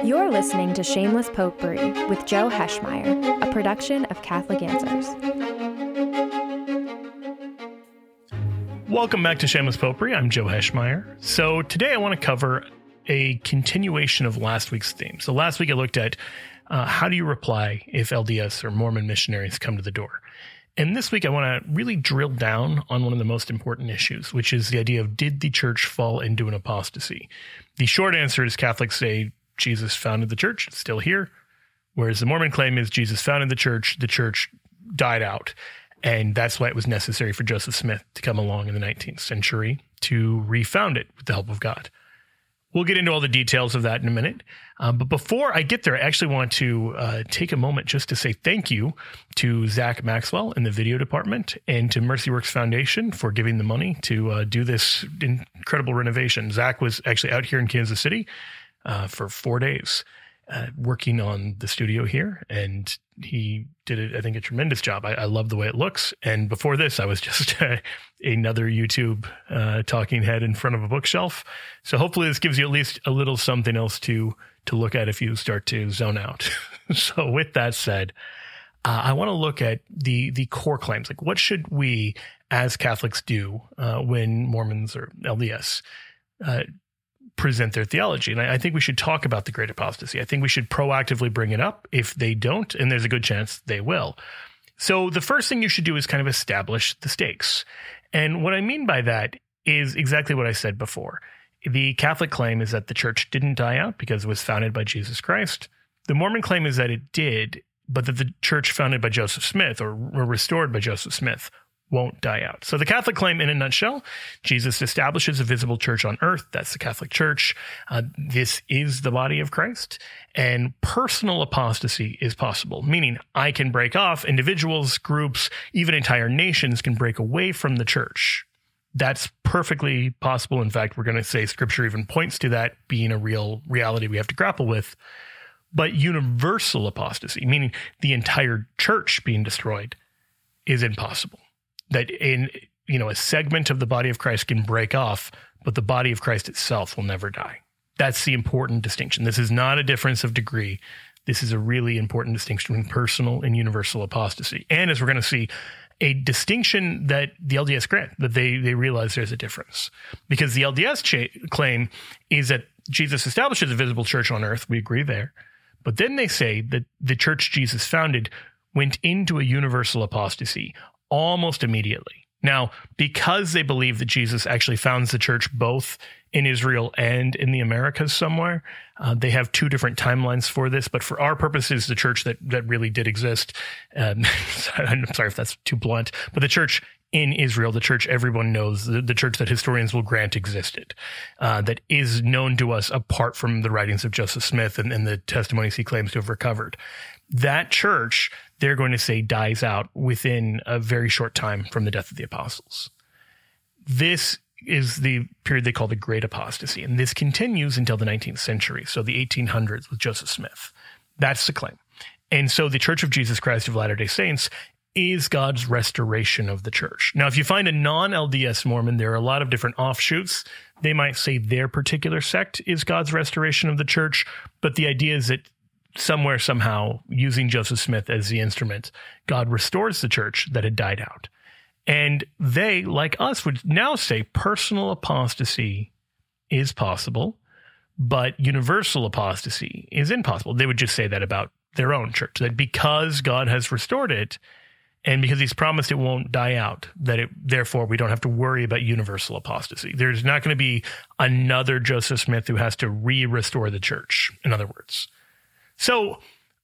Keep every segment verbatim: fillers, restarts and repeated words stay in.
You're listening to Shameless Popery with Joe Heschmeyer, a production of Catholic Answers. Welcome back to Shameless Popery. I'm Joe Heschmeyer. So today I want to cover a continuation of last week's theme. So last week I looked at uh, how do you reply if L D S or Mormon missionaries come to the door? And this week I want to really drill down on one of the most important issues, which is the idea of, did the church fall into an apostasy? The short answer is Catholics say Jesus founded the church, it's still here. Whereas the Mormon claim is Jesus founded the church, the church died out. And that's why it was necessary for Joseph Smith to come along in the nineteenth century to refound it with the help of God. We'll get into all the details of that in a minute. Uh, but before I get there, I actually want to uh, take a moment just to say thank you to Zach Maxwell in the video department and to Mercy Works Foundation for giving the money to uh, do this incredible renovation. Zach was actually out here in Kansas City uh, for four days uh, working on the studio here, and he did, I think, a tremendous job. I, I love the way it looks. And before this, I was just uh, another YouTube uh, talking head in front of a bookshelf. So hopefully this gives you at least a little something else to to look at if you start to zone out. So with that said, uh, I want to look at the the core claims. Like, what should we as Catholics do uh, when Mormons or L D S uh, present their theology? And I, I think we should talk about the great apostasy. I think we should proactively bring it up if they don't, and there's a good chance they will. So the first thing you should do is kind of establish the stakes. And what I mean by that is exactly what I said before. The Catholic claim is that the church didn't die out because it was founded by Jesus Christ. The Mormon claim is that it did, but that the church founded by Joseph Smith or, or restored by Joseph Smith won't die out. So the Catholic claim, in a nutshell, Jesus establishes a visible church on earth. That's the Catholic Church. Uh, this is the body of Christ. And personal apostasy is possible, meaning I can break off. Individuals, groups, even entire nations can break away from the church. That's perfectly possible. In fact, we're going to say Scripture even points to that being a real reality we have to grapple with. But universal apostasy, meaning the entire church being destroyed, is impossible. That in, you know, a segment of the body of Christ can break off, but the body of Christ itself will never die. That's the important distinction. This is not a difference of degree. This is a really important distinction between personal and universal apostasy. And as we're going to see, a distinction that the L D S grant, that they, they realize there's a difference. Because the L D S cha- claim is that Jesus establishes a visible church on earth. We agree there. But then they say that the church Jesus founded went into a universal apostasy almost immediately. Now, because they believe that Jesus actually founds the church both in Israel and in the Americas somewhere, uh, they have two different timelines for this. But for our purposes, the church that, that really did exist, um, I'm sorry if that's too blunt, but the church in Israel, the church everyone knows, the, the church that historians will grant existed, uh, that is known to us apart from the writings of Joseph Smith and, and the testimonies he claims to have recovered. That church, they're going to say, dies out within a very short time from the death of the apostles. This is the period they call the Great Apostasy, and this continues until the nineteenth century, so the eighteen hundreds with Joseph Smith. That's the claim. And so the Church of Jesus Christ of Latter-day Saints is God's restoration of the church. Now, if you find a non-L D S Mormon, there are a lot of different offshoots. They might say their particular sect is God's restoration of the church, but the idea is that somewhere, somehow, using Joseph Smith as the instrument, God restores the church that had died out. And they, like us, would now say personal apostasy is possible, but universal apostasy is impossible. They would just say that about their own church, that because God has restored it, and because he's promised it won't die out, that it, therefore we don't have to worry about universal apostasy. There's not going to be another Joseph Smith who has to re-restore the church, in other words. So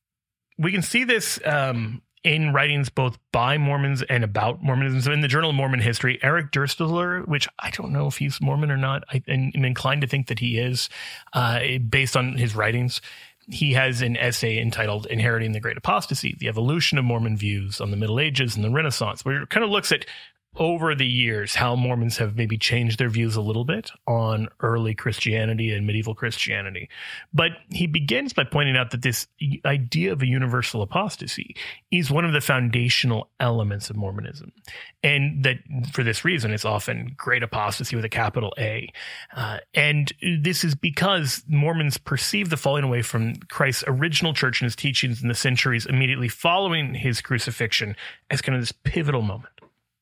we can see this um, in writings both by Mormons and about Mormonism. So in the Journal of Mormon History, Eric Durstler, which I don't know if he's Mormon or not, I, I'm inclined to think that he is, uh, based on his writings, he has an essay entitled Inheriting the Great Apostasy, the Evolution of Mormon Views on the Middle Ages and the Renaissance, where it kind of looks at over the years how Mormons have maybe changed their views a little bit on early Christianity and medieval Christianity. But he begins by pointing out that this idea of a universal apostasy is one of the foundational elements of Mormonism. And that for this reason, it's often great apostasy with a capital A. Uh, and this is because Mormons perceive the falling away from Christ's original church and his teachings in the centuries immediately following his crucifixion as kind of this pivotal moment.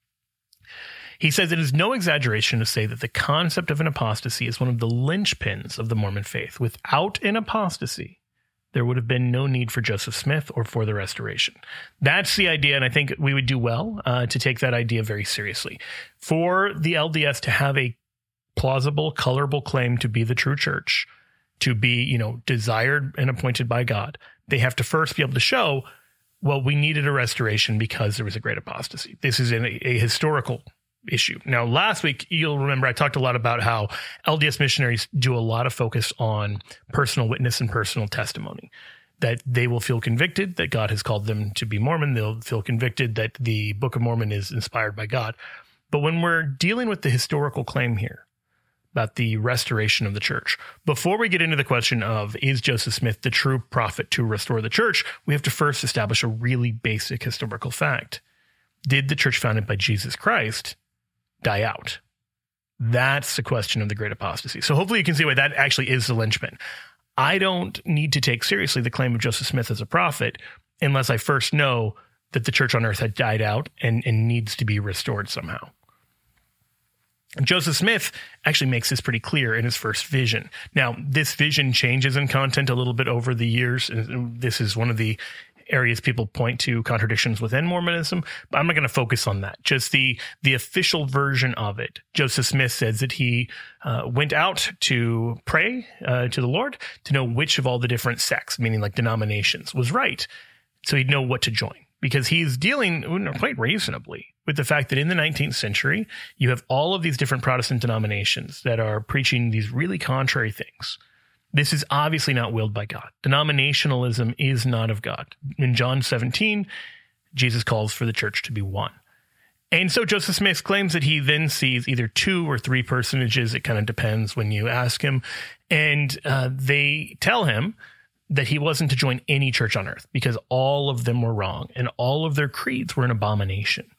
He says it is no exaggeration to say that the concept of an apostasy is one of the linchpins of the Mormon faith. Without an apostasy, there would have been no need for Joseph Smith or for the Restoration. That's the idea, and I think we would do well uh, to take that idea very seriously. For the L D S to have a plausible, colorable claim to be the true church, to be, you know, desired and appointed by God, they have to first be able to show, well, we needed a restoration because there was a great apostasy. This is a, a historical issue. Now, last week, you'll remember I talked a lot about how L D S missionaries do a lot of focus on personal witness and personal testimony, that they will feel convicted that God has called them to be Mormon. They'll feel convicted that the Book of Mormon is inspired by God. But when we're dealing with the historical claim here about the restoration of the church, before we get into the question of, is Joseph Smith the true prophet to restore the church, we have to first establish a really basic historical fact. Did the church founded by Jesus Christ die out? That's the question of the great apostasy. So hopefully you can see why that actually is the linchpin. I don't need to take seriously the claim of Joseph Smith as a prophet unless I first know that the church on earth had died out and, and needs to be restored somehow. Joseph Smith actually makes this pretty clear in his first vision. Now, this vision changes in content a little bit over the years. This is one of the areas people point to contradictions within Mormonism, but I'm not going to focus on that. Just the the official version of it. Joseph Smith says that he uh, went out to pray uh, to the Lord to know which of all the different sects, meaning like denominations, was right, so he'd know what to join. Because he's dealing quite reasonably with the fact that in the nineteenth century, you have all of these different Protestant denominations that are preaching these really contrary things. This is obviously not willed by God. Denominationalism is not of God. In John seventeen, Jesus calls for the church to be one. And so Joseph Smith claims that he then sees either two or three personages. It kind of depends when you ask him. And uh, they tell him that he wasn't to join any church on earth because all of them were wrong and all of their creeds were an abomination.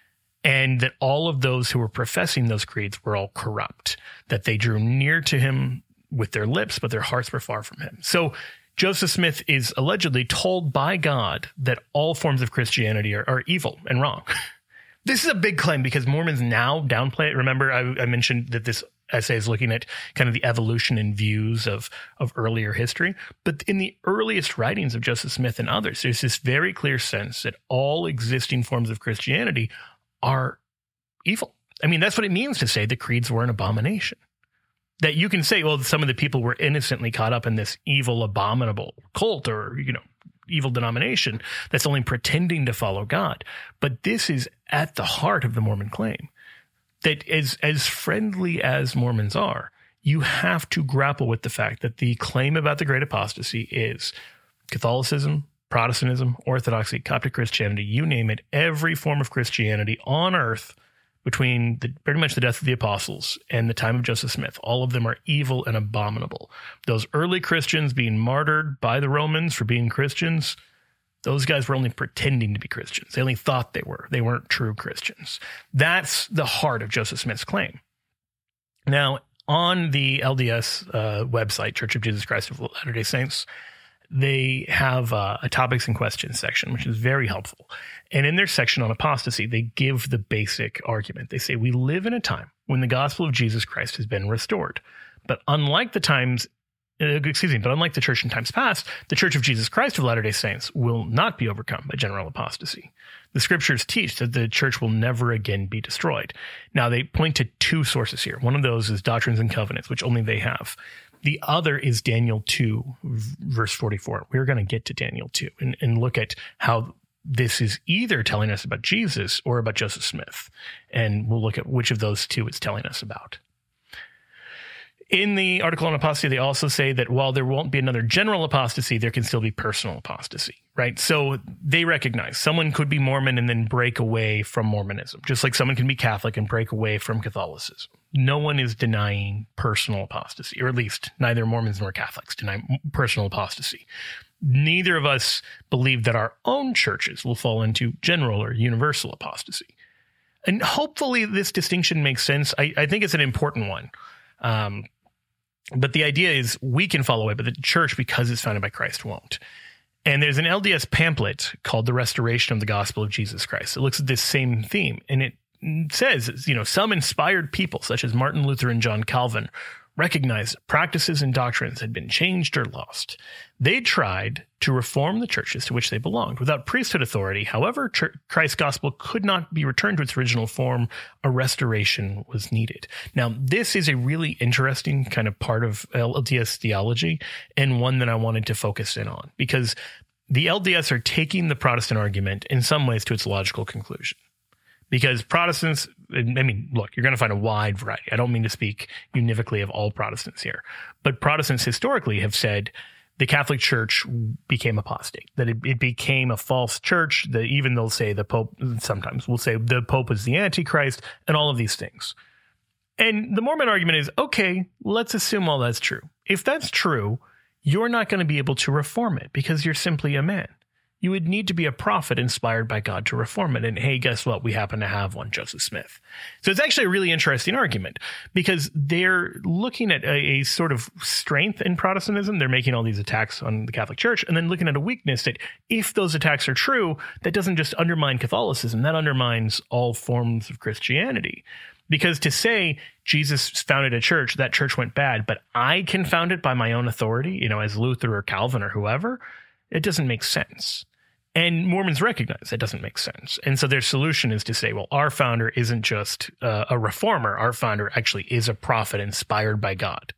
And that all of those who were professing those creeds were all corrupt, that they drew near to him with their lips, but their hearts were far from him. So Joseph Smith is allegedly told by God that all forms of Christianity are, are evil and wrong. This is a big claim because Mormons now downplay it. Remember, I, I mentioned that this essay is looking at kind of the evolution and views of, of earlier history. But in the earliest writings of Joseph Smith and others, there's this very clear sense that all existing forms of Christianity are evil. I mean, that's what it means to say the creeds were an abomination. That you can say, well, some of the people were innocently caught up in this evil, abominable cult or, you know, evil denomination that's only pretending to follow God. But this is at the heart of the Mormon claim. That as, as friendly as Mormons are, you have to grapple with the fact that the claim about the great apostasy is Catholicism, Protestantism, Orthodoxy, Coptic Christianity, you name it, every form of Christianity on earth between the, pretty much the death of the apostles and the time of Joseph Smith. All of them are evil and abominable. Those early Christians being martyred by the Romans for being Christians, those guys were only pretending to be Christians. They only thought they were. They weren't true Christians. That's the heart of Joseph Smith's claim. Now, on the L D S uh, website, Church of Jesus Christ of Latter-day Saints, they have uh, a topics and questions section, which is very helpful. And in their section on apostasy, they give the basic argument. They say, we live in a time when the gospel of Jesus Christ has been restored. But unlike the times, uh, excuse me, but unlike the church in times past, the Church of Jesus Christ of Latter-day Saints will not be overcome by general apostasy. The scriptures teach that the church will never again be destroyed. Now, they point to two sources here. One of those is Doctrines and Covenants, which only they have. The other is Daniel two, verse forty-four. We're going to get to Daniel two and, and look at how this is either telling us about Jesus or about Joseph Smith. And we'll look at which of those two it's telling us about. In the article on apostasy, they also say that while there won't be another general apostasy, there can still be personal apostasy, right? So they recognize someone could be Mormon and then break away from Mormonism, just like someone can be Catholic and break away from Catholicism. No one is denying personal apostasy, or at least neither Mormons nor Catholics deny personal apostasy. Neither of us believe that our own churches will fall into general or universal apostasy. And hopefully this distinction makes sense. I, I think it's an important one. Um, But the idea is we can fall away, but the church, because it's founded by Christ, won't. And there's an L D S pamphlet called The Restoration of the Gospel of Jesus Christ. It looks at this same theme, and it says, you know, some inspired people, such as Martin Luther and John Calvin, recognized that practices and doctrines had been changed or lost. They tried to reform the churches to which they belonged. Without priesthood authority, however, church, Christ's gospel could not be returned to its original form. A restoration was needed. Now, this is a really interesting kind of part of L D S theology, and one that I wanted to focus in on, because the L D S are taking the Protestant argument in some ways to its logical conclusion. Because Protestants, I mean, look, you're going to find a wide variety. I don't mean to speak univocally of all Protestants here, but Protestants historically have said the Catholic Church became apostate, that it, it became a false church, that even they'll say the Pope, sometimes will say the Pope is the Antichrist, and all of these things. And the Mormon argument is, okay, let's assume all that's true. If that's true, you're not going to be able to reform it because you're simply a man. You would need to be a prophet inspired by God to reform it. And hey, guess what? We happen to have one, Joseph Smith. So it's actually a really interesting argument, because they're looking at a, a sort of strength in Protestantism. They're making all these attacks on the Catholic Church, and then looking at a weakness that if those attacks are true, that doesn't just undermine Catholicism, that undermines all forms of Christianity. Because to say Jesus founded a church, that church went bad, but I can found it by my own authority, you know, as Luther or Calvin or whoever, it doesn't make sense. And Mormons recognize that doesn't make sense. And so their solution is to say, well, our founder isn't just uh, a reformer. Our founder actually is a prophet inspired by God.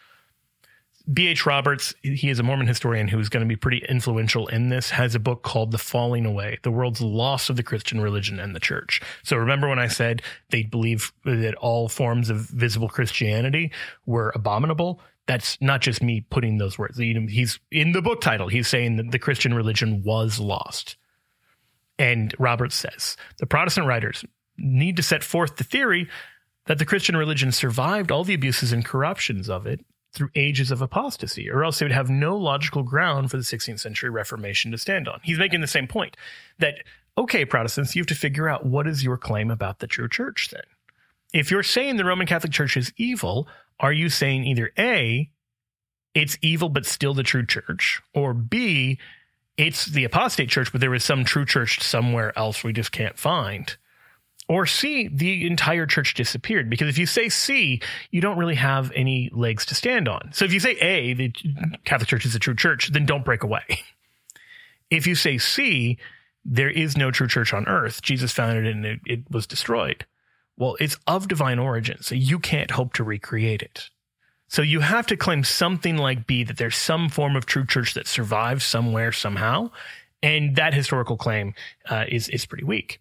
B H Roberts, he is a Mormon historian who's going to be pretty influential in this, has a book called The Falling Away, The World's Loss of the Christian Religion and the Church. So remember when I said they believe that all forms of visible Christianity were abominable? That's not just me putting those words. He's in the book title. He's saying that the Christian religion was lost. And Roberts says, the Protestant writers need to set forth the theory that the Christian religion survived all the abuses and corruptions of it through ages of apostasy, or else they would have no logical ground for the sixteenth century Reformation to stand on. He's making the same point that, okay, Protestants, you have to figure out what is your claim about the true church then. If you're saying the Roman Catholic Church is evil, are you saying either A, it's evil but still the true church, or B, it's the apostate church but there is some true church somewhere else we just can't find, or C, the entire church disappeared? Because if you say C, you don't really have any legs to stand on. So if you say A, the Catholic Church is the true church, then don't break away. If you say C, there is no true church on earth, Jesus founded it and it, it was destroyed. Well, it's of divine origin, so you can't hope to recreate it. So you have to claim something like B, that there's some form of true church that survives somewhere, somehow. And that historical claim uh, is, is pretty weak.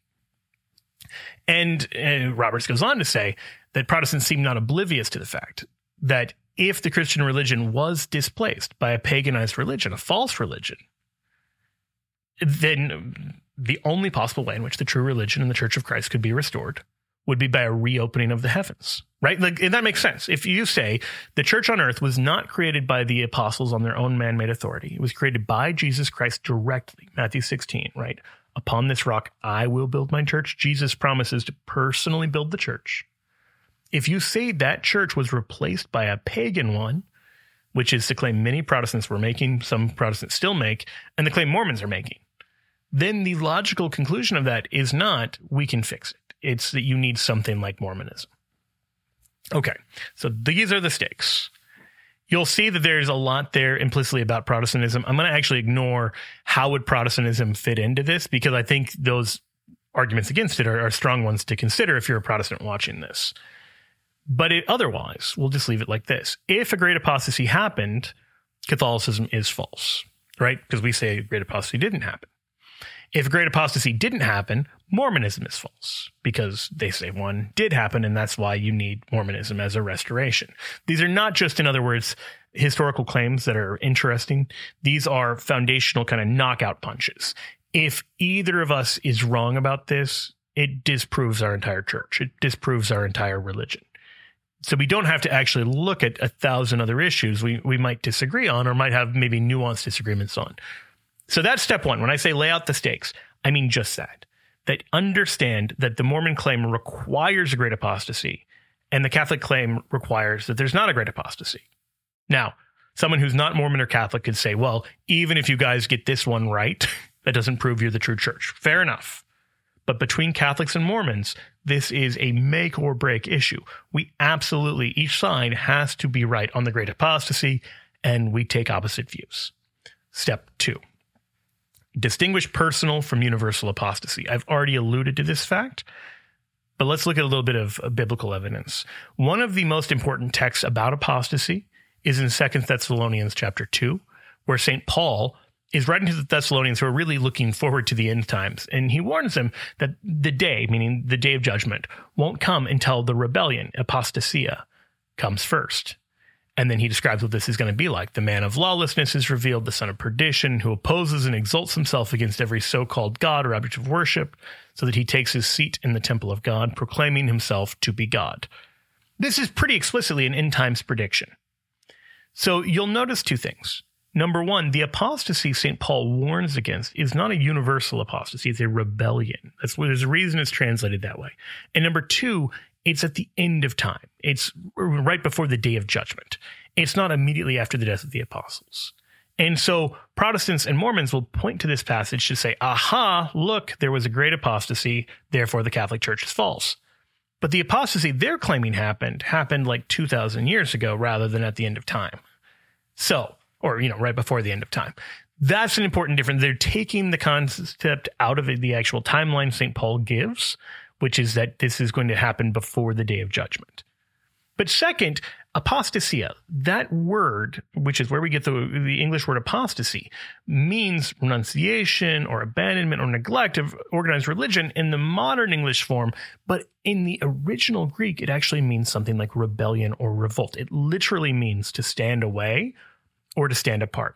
And uh, Roberts goes on to say that Protestants seem not oblivious to the fact that if the Christian religion was displaced by a paganized religion, a false religion, then the only possible way in which the true religion and the Church of Christ could be restored would be by a reopening of the heavens, right? Like, that makes sense. If you say the church on earth was not created by the apostles on their own man-made authority, it was created by Jesus Christ directly, Matthew sixteen, right? Upon this rock, I will build my church. Jesus promises to personally build the church. If you say that church was replaced by a pagan one, which is the claim many Protestants were making, some Protestants still make, and the claim Mormons are making, then the logical conclusion of that is not, we can fix it. It's that you need something like Mormonism. Okay, so these are the stakes. You'll see that there's a lot there implicitly about Protestantism. I'm going to actually ignore how would Protestantism fit into this, because I think those arguments against it are, are strong ones to consider if you're a Protestant watching this. But it, otherwise, we'll just leave it like this. If a great apostasy happened, Catholicism is false, right? Because we say great apostasy didn't happen. If great apostasy didn't happen, Mormonism is false because they say one did happen, and that's why you need Mormonism as a restoration. These are not just, in other words, historical claims that are interesting. These are foundational kind of knockout punches. If either of us is wrong about this, it disproves our entire church. It disproves our entire religion. So we don't have to actually look at a thousand other issues we, we might disagree on or might have maybe nuanced disagreements on. So that's step one. When I say lay out the stakes, I mean just that. That understand that the Mormon claim requires a great apostasy and the Catholic claim requires that there's not a great apostasy. Now, someone who's not Mormon or Catholic could say, well, even if you guys get this one right, that doesn't prove you're the true church. Fair enough. But between Catholics and Mormons, this is a make or break issue. We absolutely, each side has to be right on the great apostasy, and we take opposite views. Step two, distinguish personal from universal apostasy. I've already alluded to this fact, but let's look at a little bit of biblical evidence. One of the most important texts about apostasy is in Second Thessalonians chapter two, where Saint Paul is writing to the Thessalonians who are really looking forward to the end times. And he warns them that the day, meaning the day of judgment, won't come until the rebellion, apostasia, comes first. And then he describes what this is going to be like. The man of lawlessness is revealed, the son of perdition, who opposes and exalts himself against every so-called God or object of worship, so that he takes his seat in the temple of God, proclaiming himself to be God. This is pretty explicitly an end times prediction. So you'll notice two things. Number one, the apostasy Saint Paul warns against is not a universal apostasy. It's a rebellion. That's what, there's a reason it's translated that way. And number two, it's at the end of time. It's right before the day of judgment. It's not immediately after the death of the apostles. And so Protestants and Mormons will point to this passage to say, aha, look, there was a great apostasy, therefore the Catholic Church is false. But the apostasy they're claiming happened, happened like two thousand years ago rather than at the end of time. So, or, you know, right before the end of time. That's an important difference. They're taking the concept out of the actual timeline Saint Paul gives, which is that this is going to happen before the day of judgment. But second, apostasia, that word, which is where we get the, the English word apostasy, means renunciation or abandonment or neglect of organized religion in the modern English form. But in the original Greek, it actually means something like rebellion or revolt. It literally means to stand away or to stand apart.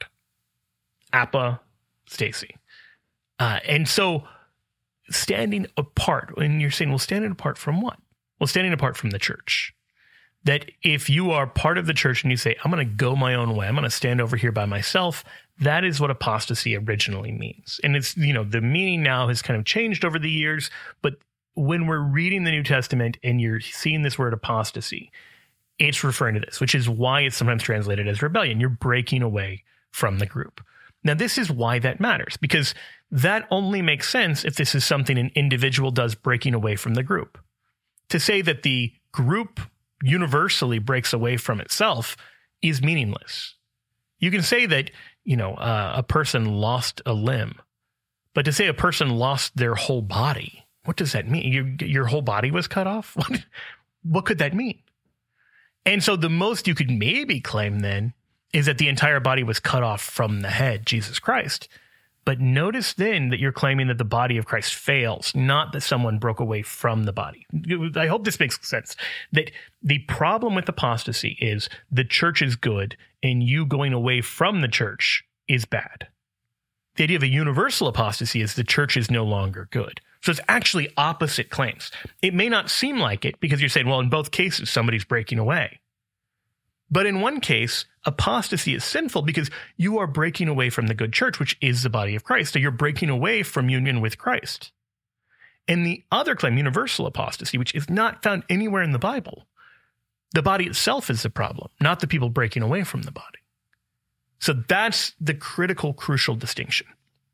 Apostasy. Uh, and so standing apart, and you're saying, well, standing apart from what? Well, standing apart from the church. That if you are part of the church and you say, I'm going to go my own way, I'm going to stand over here by myself, that is what apostasy originally means. And it's, you know, the meaning now has kind of changed over the years, but when we're reading the New Testament and you're seeing this word apostasy, it's referring to this, which is why it's sometimes translated as rebellion. You're breaking away from the group. Now, this is why that matters, because that only makes sense if this is something an individual does breaking away from the group. To say that the group universally breaks away from itself is meaningless. You can say that, you know, uh, a person lost a limb, but to say a person lost their whole body, what does that mean? Your, your whole body was cut off? What, what could that mean? And so the most you could maybe claim then is that the entire body was cut off from the head, Jesus Christ. But notice then that you're claiming that the body of Christ fails, not that someone broke away from the body. I hope this makes sense. That the problem with apostasy is the church is good and you going away from the church is bad. The idea of a universal apostasy is the church is no longer good. So it's actually opposite claims. It may not seem like it because you're saying, well, in both cases, somebody's breaking away. But in one case, apostasy is sinful because you are breaking away from the good church, which is the body of Christ. So you're breaking away from union with Christ. And the other claim, universal apostasy, which is not found anywhere in the Bible, the body itself is the problem, not the people breaking away from the body. So that's the critical, crucial distinction.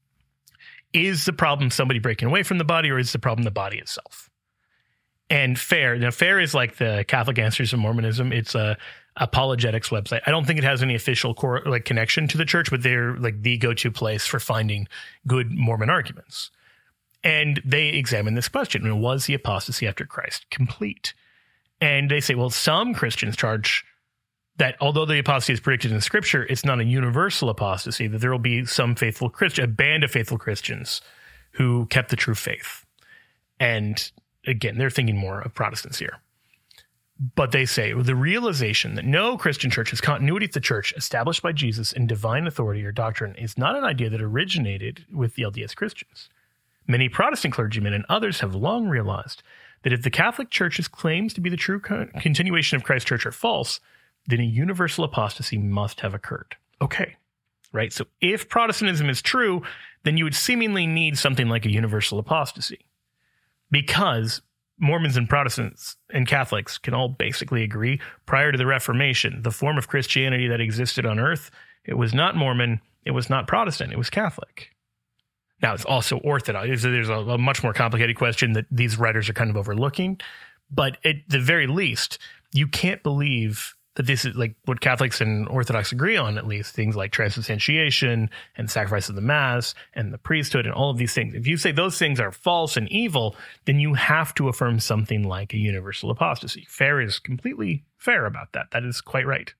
Is the problem somebody breaking away from the body, or is the problem the body itself? And FAIR, now FAIR is like the Catholic Answers of Mormonism. It's a apologetics website. I don't think it has any official core, like connection to the church, but they're like the go-to place for finding good Mormon arguments. And they examine this question: you know, was the apostasy after Christ complete? And they say, well, some Christians charge that although the apostasy is predicted in Scripture, it's not a universal apostasy, that there will be some faithful Christian, a band of faithful Christians who kept the true faith. And again, they're thinking more of Protestants here. But they say the realization that no Christian church has continuity of the church established by Jesus in divine authority or doctrine is not an idea that originated with the L D S Christians. Many Protestant clergymen and others have long realized that if the Catholic Church's claims to be the true con- continuation of Christ's church are false, then a universal apostasy must have occurred. Okay, right? So if Protestantism is true, then you would seemingly need something like a universal apostasy, because Mormons and Protestants and Catholics can all basically agree prior to the Reformation, the form of Christianity that existed on earth, it was not Mormon, it was not Protestant, it was Catholic. Now, it's also Orthodox. There's a, a much more complicated question that these writers are kind of overlooking. But at the very least, you can't believe that this is like what Catholics and Orthodox agree on, at least, things like transubstantiation and sacrifice of the Mass and the priesthood and all of these things. If you say those things are false and evil, then you have to affirm something like a universal apostasy. Fair is completely fair about that. That is quite right.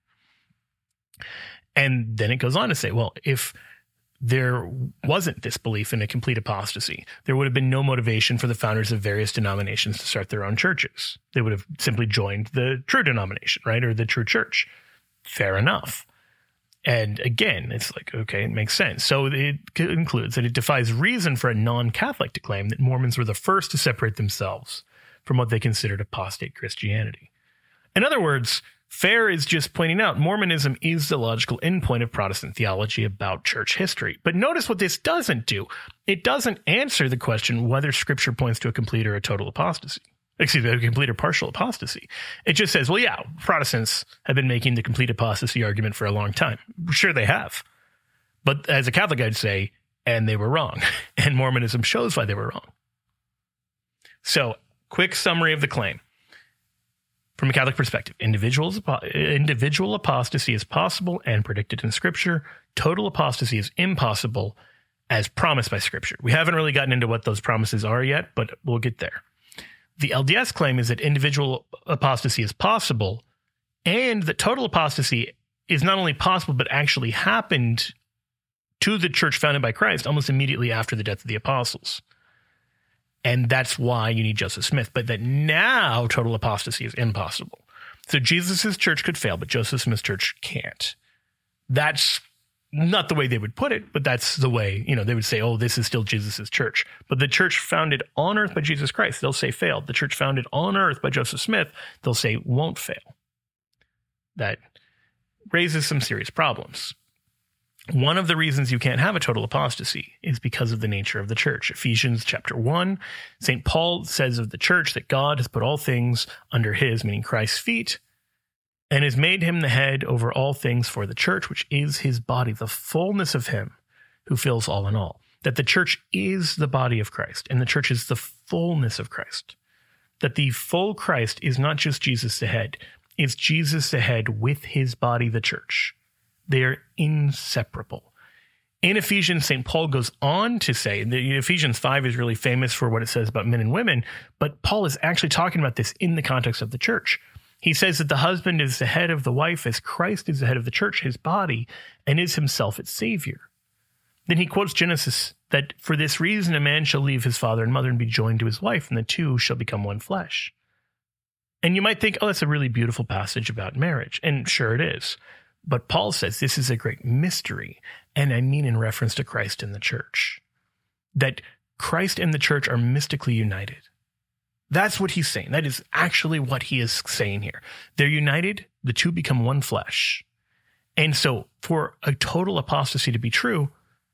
And then it goes on to say, well, if there wasn't this belief in a complete apostasy, there would have been no motivation for the founders of various denominations to start their own churches. They would have simply joined the true denomination, right? Or the true church. Fair enough. And again, it's like, okay, it makes sense. So it concludes that it defies reason for a non-Catholic to claim that Mormons were the first to separate themselves from what they considered apostate Christianity. In other words, Fair is just pointing out Mormonism is the logical endpoint of Protestant theology about church history. But notice what this doesn't do. It doesn't answer the question whether Scripture points to a complete or a total apostasy. Excuse me, a complete or partial apostasy. It just says, well, yeah, Protestants have been making the complete apostasy argument for a long time. Sure, they have. But as a Catholic, I'd say, and they were wrong. And Mormonism shows why they were wrong. So, quick summary of the claim. From a Catholic perspective, individuals, individual apostasy is possible and predicted in Scripture. Total apostasy is impossible as promised by Scripture. We haven't really gotten into what those promises are yet, but we'll get there. The L D S claim is that individual apostasy is possible and that total apostasy is not only possible, but actually happened to the church founded by Christ almost immediately after the death of the apostles. And that's why you need Joseph Smith. But that now total apostasy is impossible. So Jesus' church could fail, but Joseph Smith's church can't. That's not the way they would put it, but that's the way, you know, they would say, oh, this is still Jesus' church. But the church founded on earth by Jesus Christ, they'll say failed. The church founded on earth by Joseph Smith, they'll say won't fail. That raises some serious problems. One of the reasons you can't have a total apostasy is because of the nature of the church. Ephesians chapter one, Saint Paul says of the church that God has put all things under his, meaning Christ's feet, and has made him the head over all things for the church, which is his body, the fullness of him who fills all in all. That the church is the body of Christ, and the church is the fullness of Christ. That the full Christ is not just Jesus the head, it's Jesus the head with his body, the church. They are inseparable. In Ephesians, Saint Paul goes on to say, that Ephesians five is really famous for what it says about men and women, but Paul is actually talking about this in the context of the church. He says that the husband is the head of the wife as Christ is the head of the church, his body, and is himself its savior. Then he quotes Genesis that for this reason a man shall leave his father and mother and be joined to his wife, and the two shall become one flesh. And you might think, oh, that's a really beautiful passage about marriage. And sure it is. But Paul says this is a great mystery, and I mean in reference to Christ and the church. That Christ and the church are mystically united. That's what he's saying. That is actually what he is saying here. They're united, the two become one flesh. And so for a total apostasy to be true,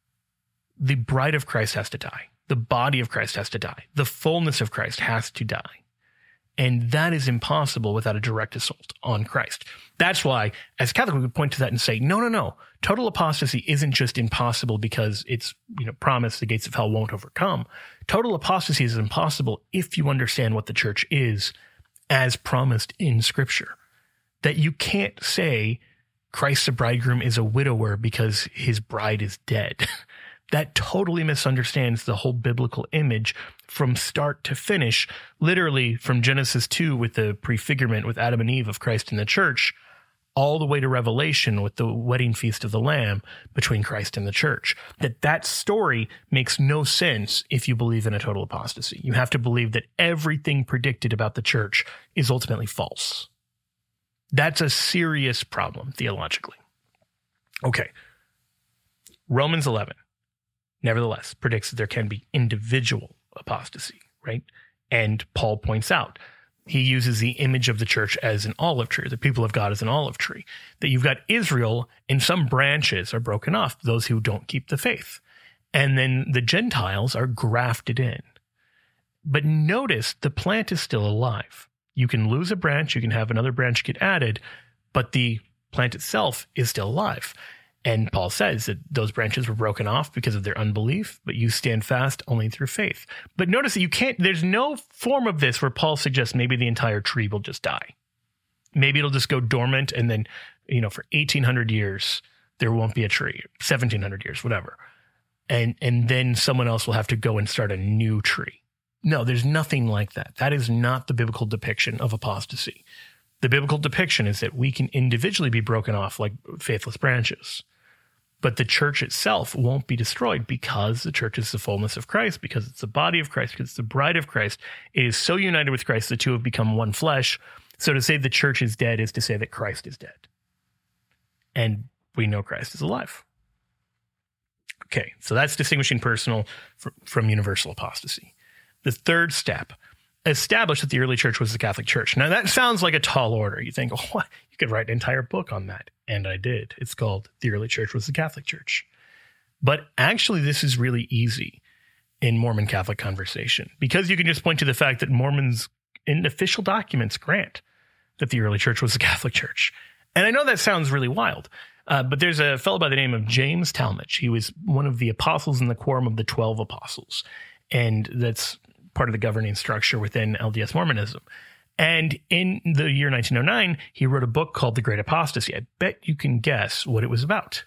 the bride of Christ has to die. The body of Christ has to die. The fullness of Christ has to die. And that is impossible without a direct assault on Christ. That's why, as Catholic, we would point to that and say, no, no, no. Total apostasy isn't just impossible because it's, you know, promised the gates of hell won't overcome. Total apostasy is impossible if you understand what the church is as promised in Scripture. That you can't say Christ the bridegroom is a widower because his bride is dead. That totally misunderstands the whole biblical image from start to finish, literally from Genesis two with the prefigurement with Adam and Eve of Christ in the church, all the way to Revelation with the wedding feast of the Lamb between Christ and the church. That that story makes no sense if you believe in a total apostasy. You have to believe that everything predicted about the church is ultimately false. That's a serious problem theologically. Okay. Romans eleven, nevertheless, predicts that there can be individual apostasy, right? And Paul points out, he uses the image of the church as an olive tree, the people of God as an olive tree, that you've got Israel and some branches are broken off, those who don't keep the faith. And then the Gentiles are grafted in. But notice the plant is still alive. You can lose a branch, you can have another branch get added, but the plant itself is still alive. And Paul says that those branches were broken off because of their unbelief, but you stand fast only through faith. But notice that you can't, there's no form of this where Paul suggests maybe the entire tree will just die. Maybe it'll just go dormant and then, you know, for eighteen hundred years, there won't be a tree, seventeen hundred years, whatever. And, and then someone else will have to go and start a new tree. No, there's nothing like that. That is not the biblical depiction of apostasy. The biblical depiction is that we can individually be broken off like faithless branches, but the church itself won't be destroyed because the church is the fullness of Christ, because it's the body of Christ, because it's the bride of Christ. It is so united with Christ, the two have become one flesh. So to say the church is dead is to say that Christ is dead. And we know Christ is alive. Okay, so that's distinguishing personal fr- from universal apostasy. The third step, establish that the early church was the Catholic Church. Now that sounds like a tall order. You think, oh, what? You could write an entire book on that. And I did. It's called The Early Church Was the Catholic Church. But actually, this is really easy in Mormon Catholic conversation because you can just point to the fact that Mormons in official documents grant that the early church was the Catholic Church. And I know that sounds really wild, uh, but there's a fellow by the name of James Talmage. He was one of the apostles in the Quorum of the Twelve Apostles. And that's part of the governing structure within L D S Mormonism. And in the year nineteen oh nine, he wrote a book called The Great Apostasy. I bet you can guess what it was about.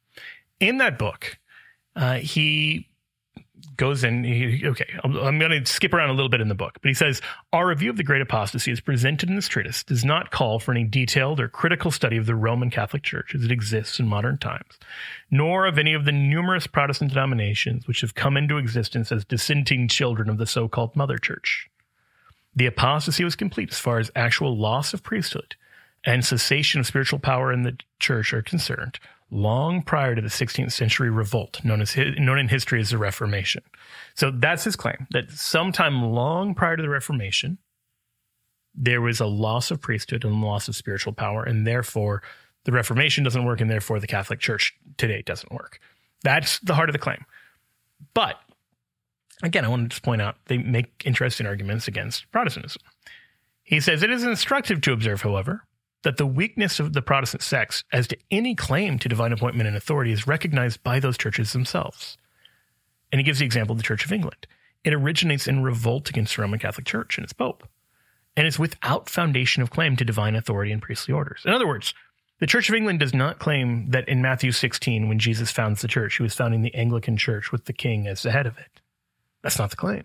In that book, uh, he goes in, he, okay, I'm, I'm going to skip around a little bit in the book, but he says, our review of the Great Apostasy as presented in this treatise does not call for any detailed or critical study of the Roman Catholic Church as it exists in modern times, nor of any of the numerous Protestant denominations which have come into existence as dissenting children of the so-called Mother Church. The apostasy was complete as far as actual loss of priesthood and cessation of spiritual power in the church are concerned, long prior to the sixteenth century revolt, known as known in history as the Reformation. So that's his claim, that sometime long prior to the Reformation, there was a loss of priesthood and loss of spiritual power, and therefore the Reformation doesn't work, and therefore the Catholic Church today doesn't work. That's the heart of the claim. But again, I want to just point out, they make interesting arguments against Protestantism. He says, it is instructive to observe, however, that the weakness of the Protestant sects as to any claim to divine appointment and authority is recognized by those churches themselves. And he gives the example of the Church of England. It originates in revolt against the Roman Catholic Church and its Pope, and is without foundation of claim to divine authority and priestly orders. In other words, the Church of England does not claim that in Matthew sixteen, when Jesus founds the church, he was founding the Anglican Church with the king as the head of it. That's not the claim.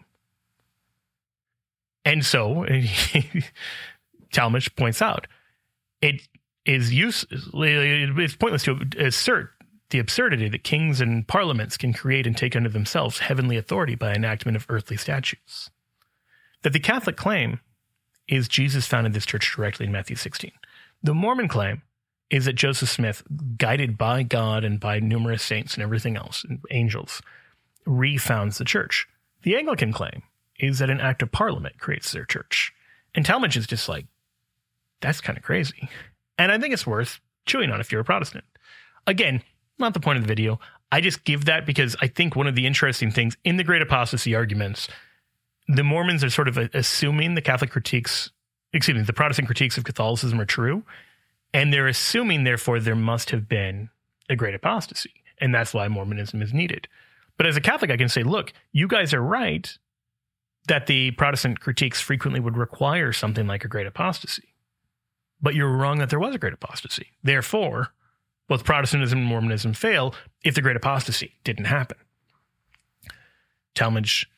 And so, Talmage points out, it is use, it's pointless to assert the absurdity that kings and parliaments can create and take unto themselves heavenly authority by enactment of earthly statutes. That the Catholic claim is Jesus founded this church directly in Matthew sixteen. The Mormon claim is that Joseph Smith, guided by God and by numerous saints and everything else, and angels, refounds the church. The Anglican claim is that an act of parliament creates their church. And Talmage is just like, that's kind of crazy. And I think it's worth chewing on if you're a Protestant. Again, not the point of the video. I just give that because I think one of the interesting things in the Great Apostasy arguments, the Mormons are sort of assuming the Catholic critiques, excuse me, the Protestant critiques of Catholicism are true. And they're assuming, therefore, there must have been a Great Apostasy. And that's why Mormonism is needed. But as a Catholic, I can say, look, you guys are right that the Protestant critiques frequently would require something like a Great Apostasy. But you're wrong that there was a Great Apostasy. Therefore, both Protestantism and Mormonism fail if the Great Apostasy didn't happen. Talmage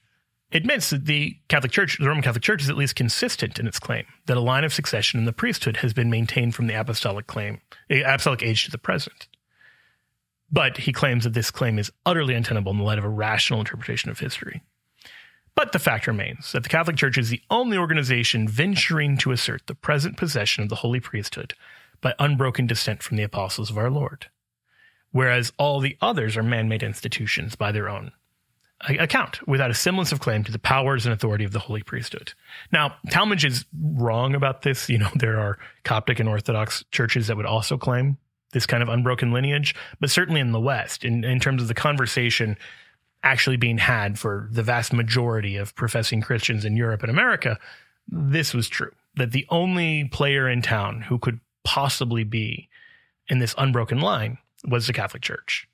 admits that the Catholic Church, the Roman Catholic Church, is at least consistent in its claim that a line of succession in the priesthood has been maintained from the apostolic claim, apostolic age to the present. But he claims that this claim is utterly untenable in the light of a rational interpretation of history. But the fact remains that the Catholic Church is the only organization venturing to assert the present possession of the holy priesthood by unbroken descent from the apostles of our Lord, whereas all the others are man-made institutions by their own account, without a semblance of claim to the powers and authority of the holy priesthood. Now, Talmage is wrong about this. You know, there are Coptic and Orthodox churches that would also claim this kind of unbroken lineage, but certainly in the West, in, in terms of the conversation actually being had for the vast majority of professing Christians in Europe and America, this was true, that the only player in town who could possibly be in this unbroken line was the Catholic Church.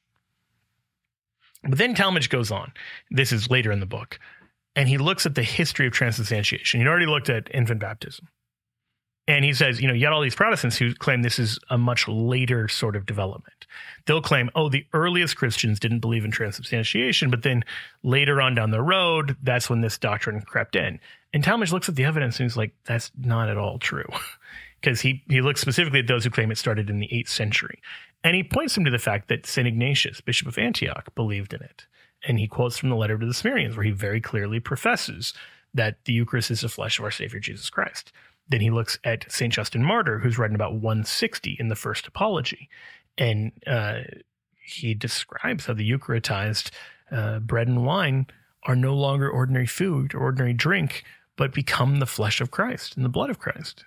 But then Talmage goes on, this is later in the book, and he looks at the history of transubstantiation. He'd already looked at infant baptism. And he says, you know, you got all these Protestants who claim this is a much later sort of development. They'll claim, oh, the earliest Christians didn't believe in transubstantiation, but then later on down the road, that's when this doctrine crept in. And Talmage looks at the evidence and he's like, that's not at all true. Because he, he looks specifically at those who claim it started in the eighth century. And he points them to the fact that Saint Ignatius, Bishop of Antioch, believed in it. And he quotes from the letter to the Smyrnians, where he very clearly professes that the Eucharist is the flesh of our Savior Jesus Christ. Then he looks at Saint Justin Martyr, who's written about one sixty in the First Apology. And uh, he describes how the Eucharitized uh, bread and wine are no longer ordinary food or ordinary drink, but become the flesh of Christ and the blood of Christ.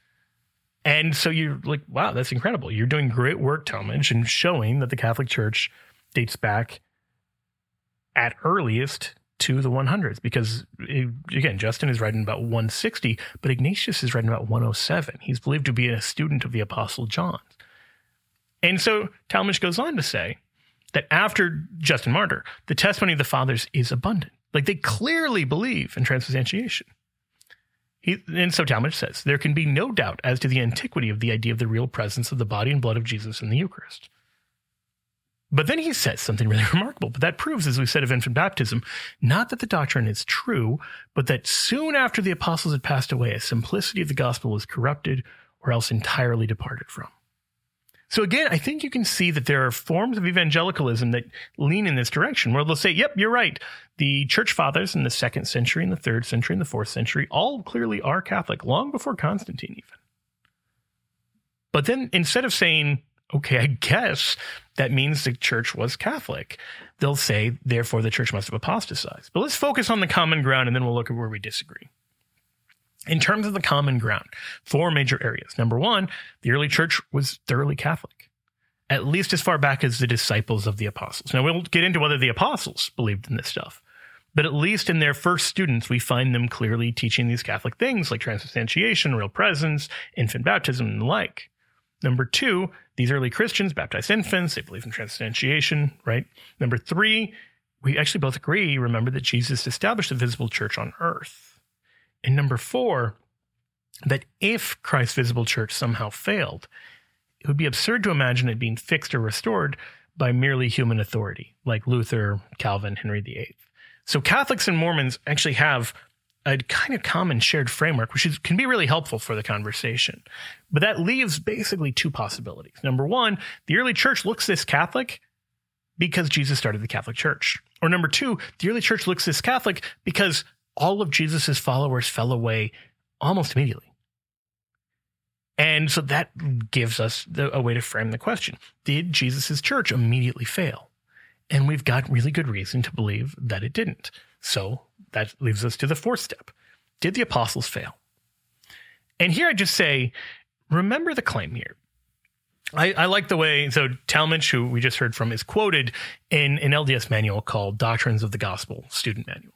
And so you're like, wow, that's incredible. You're doing great work, Talmage, and showing that the Catholic Church dates back at earliest to the hundreds, because, again, Justin is writing about one sixty, but Ignatius is writing about one oh seven. He's believed to be a student of the Apostle John. And so Talmage goes on to say that after Justin Martyr, the testimony of the fathers is abundant. Like, they clearly believe in transubstantiation. He, and so Talmage says, there can be no doubt as to the antiquity of the idea of the real presence of the body and blood of Jesus in the Eucharist. But then he says something really remarkable. But that proves, as we said of infant baptism, not that the doctrine is true, but that soon after the apostles had passed away, a simplicity of the gospel was corrupted or else entirely departed from. So again, I think you can see that there are forms of evangelicalism that lean in this direction, where they'll say, yep, you're right. The church fathers in the second century, in the third century, in the fourth century, all clearly are Catholic, long before Constantine even. But then instead of saying, okay, I guess that means the church was Catholic, they'll say, therefore, the church must have apostatized. But let's focus on the common ground, and then we'll look at where we disagree. In terms of the common ground, four major areas. Number one, the early church was thoroughly Catholic, at least as far back as the disciples of the apostles. Now, we'll get into whether the apostles believed in this stuff, but at least in their first students, we find them clearly teaching these Catholic things like transubstantiation, real presence, infant baptism, and the like. Number two, these early Christians baptized infants. They believe in transubstantiation, right? Number three, we actually both agree, remember, that Jesus established a visible church on earth. And number four, that if Christ's visible church somehow failed, it would be absurd to imagine it being fixed or restored by merely human authority, like Luther, Calvin, Henry the Eighth. So Catholics and Mormons actually have a kind of common shared framework, which is, can be really helpful for the conversation. But that leaves basically two possibilities. Number one, the early church looks this Catholic because Jesus started the Catholic Church. Or number two, the early church looks this Catholic because all of Jesus's followers fell away almost immediately. And so that gives us the, a way to frame the question. Did Jesus's church immediately fail? And we've got really good reason to believe that it didn't. So that leaves us to the fourth step. Did the apostles fail? And here I just say, remember the claim here. I, I like the way, so Talmage, who we just heard from, is quoted in an L D S manual called Doctrines of the Gospel Student Manual.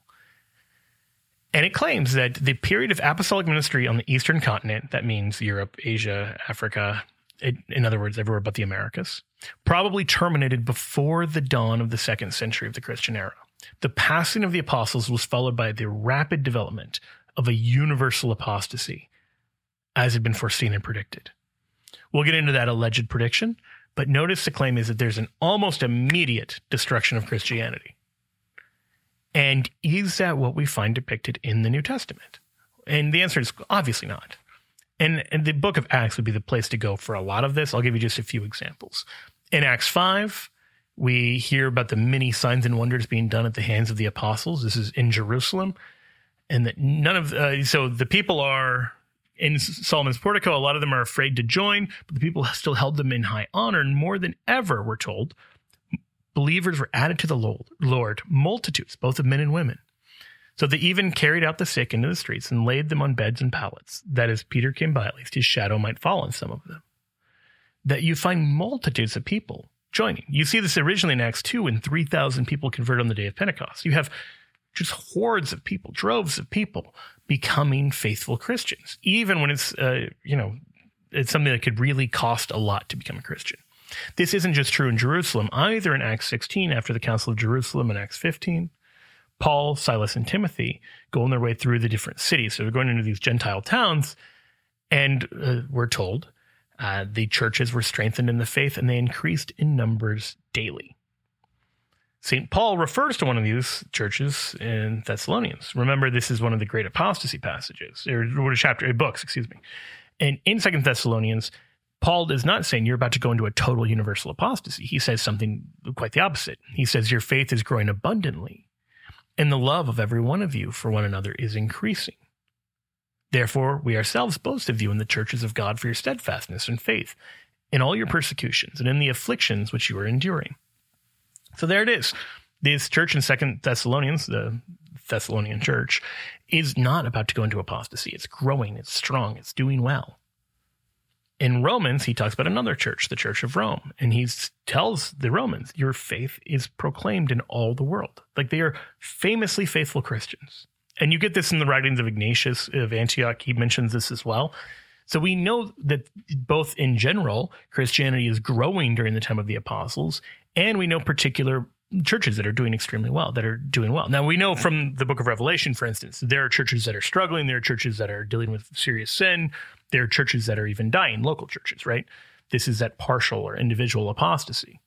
And it claims that the period of apostolic ministry on the Eastern continent, that means Europe, Asia, Africa, it, in other words, everywhere but the Americas, probably terminated before the dawn of the second century of the Christian era. The passing of the apostles was followed by the rapid development of a universal apostasy, as had been foreseen and predicted. We'll get into that alleged prediction, but notice the claim is that there's an almost immediate destruction of Christianity. And is that what we find depicted in the New Testament? And the answer is obviously not. And, and the book of Acts would be the place to go for a lot of this. I'll give you just a few examples. In Acts five, we hear about the many signs and wonders being done at the hands of the apostles. This is in Jerusalem. And that none of, uh, so the people are in Solomon's portico. A lot of them are afraid to join, but the people still held them in high honor. And more than ever, we're told, believers were added to the Lord, multitudes, both of men and women. So they even carried out the sick into the streets and laid them on beds and pallets, that as Peter came by, at least his shadow might fall on some of them. That you find multitudes of people joining. You see this originally in Acts two when three thousand people converted on the day of Pentecost. You have just hordes of people, droves of people becoming faithful Christians, even when it's, uh, you know, it's something that could really cost a lot to become a Christian. This isn't just true in Jerusalem, either in Acts sixteen after the Council of Jerusalem and Acts fifteen. Paul, Silas, and Timothy go on their way through the different cities. So they're going into these Gentile towns, and uh, we're told uh, the churches were strengthened in the faith, and they increased in numbers daily. Saint Paul refers to one of these churches in Thessalonians. Remember, this is one of the great apostasy passages, or chapter, books, excuse me. And in Second Thessalonians, Paul is not saying you're about to go into a total universal apostasy. He says something quite the opposite. He says your faith is growing abundantly, and the love of every one of you for one another is increasing. Therefore, we ourselves boast of you in the churches of God for your steadfastness and faith, in all your persecutions, and in the afflictions which you are enduring. So there it is. This church in Second Thessalonians, the Thessalonian church, is not about to go into apostasy. It's growing, it's strong, it's doing well. In Romans, he talks about another church, the Church of Rome, and he tells the Romans, your faith is proclaimed in all the world. Like, they are famously faithful Christians. And you get this in the writings of Ignatius of Antioch. He mentions this as well. So we know that both in general, Christianity is growing during the time of the apostles, and we know particular churches that are doing extremely well, that are doing well. Now, we know from the book of Revelation, for instance, there are churches that are struggling. There are churches that are dealing with serious sin. There are churches that are even dying, local churches, right? This is that partial or individual apostasy.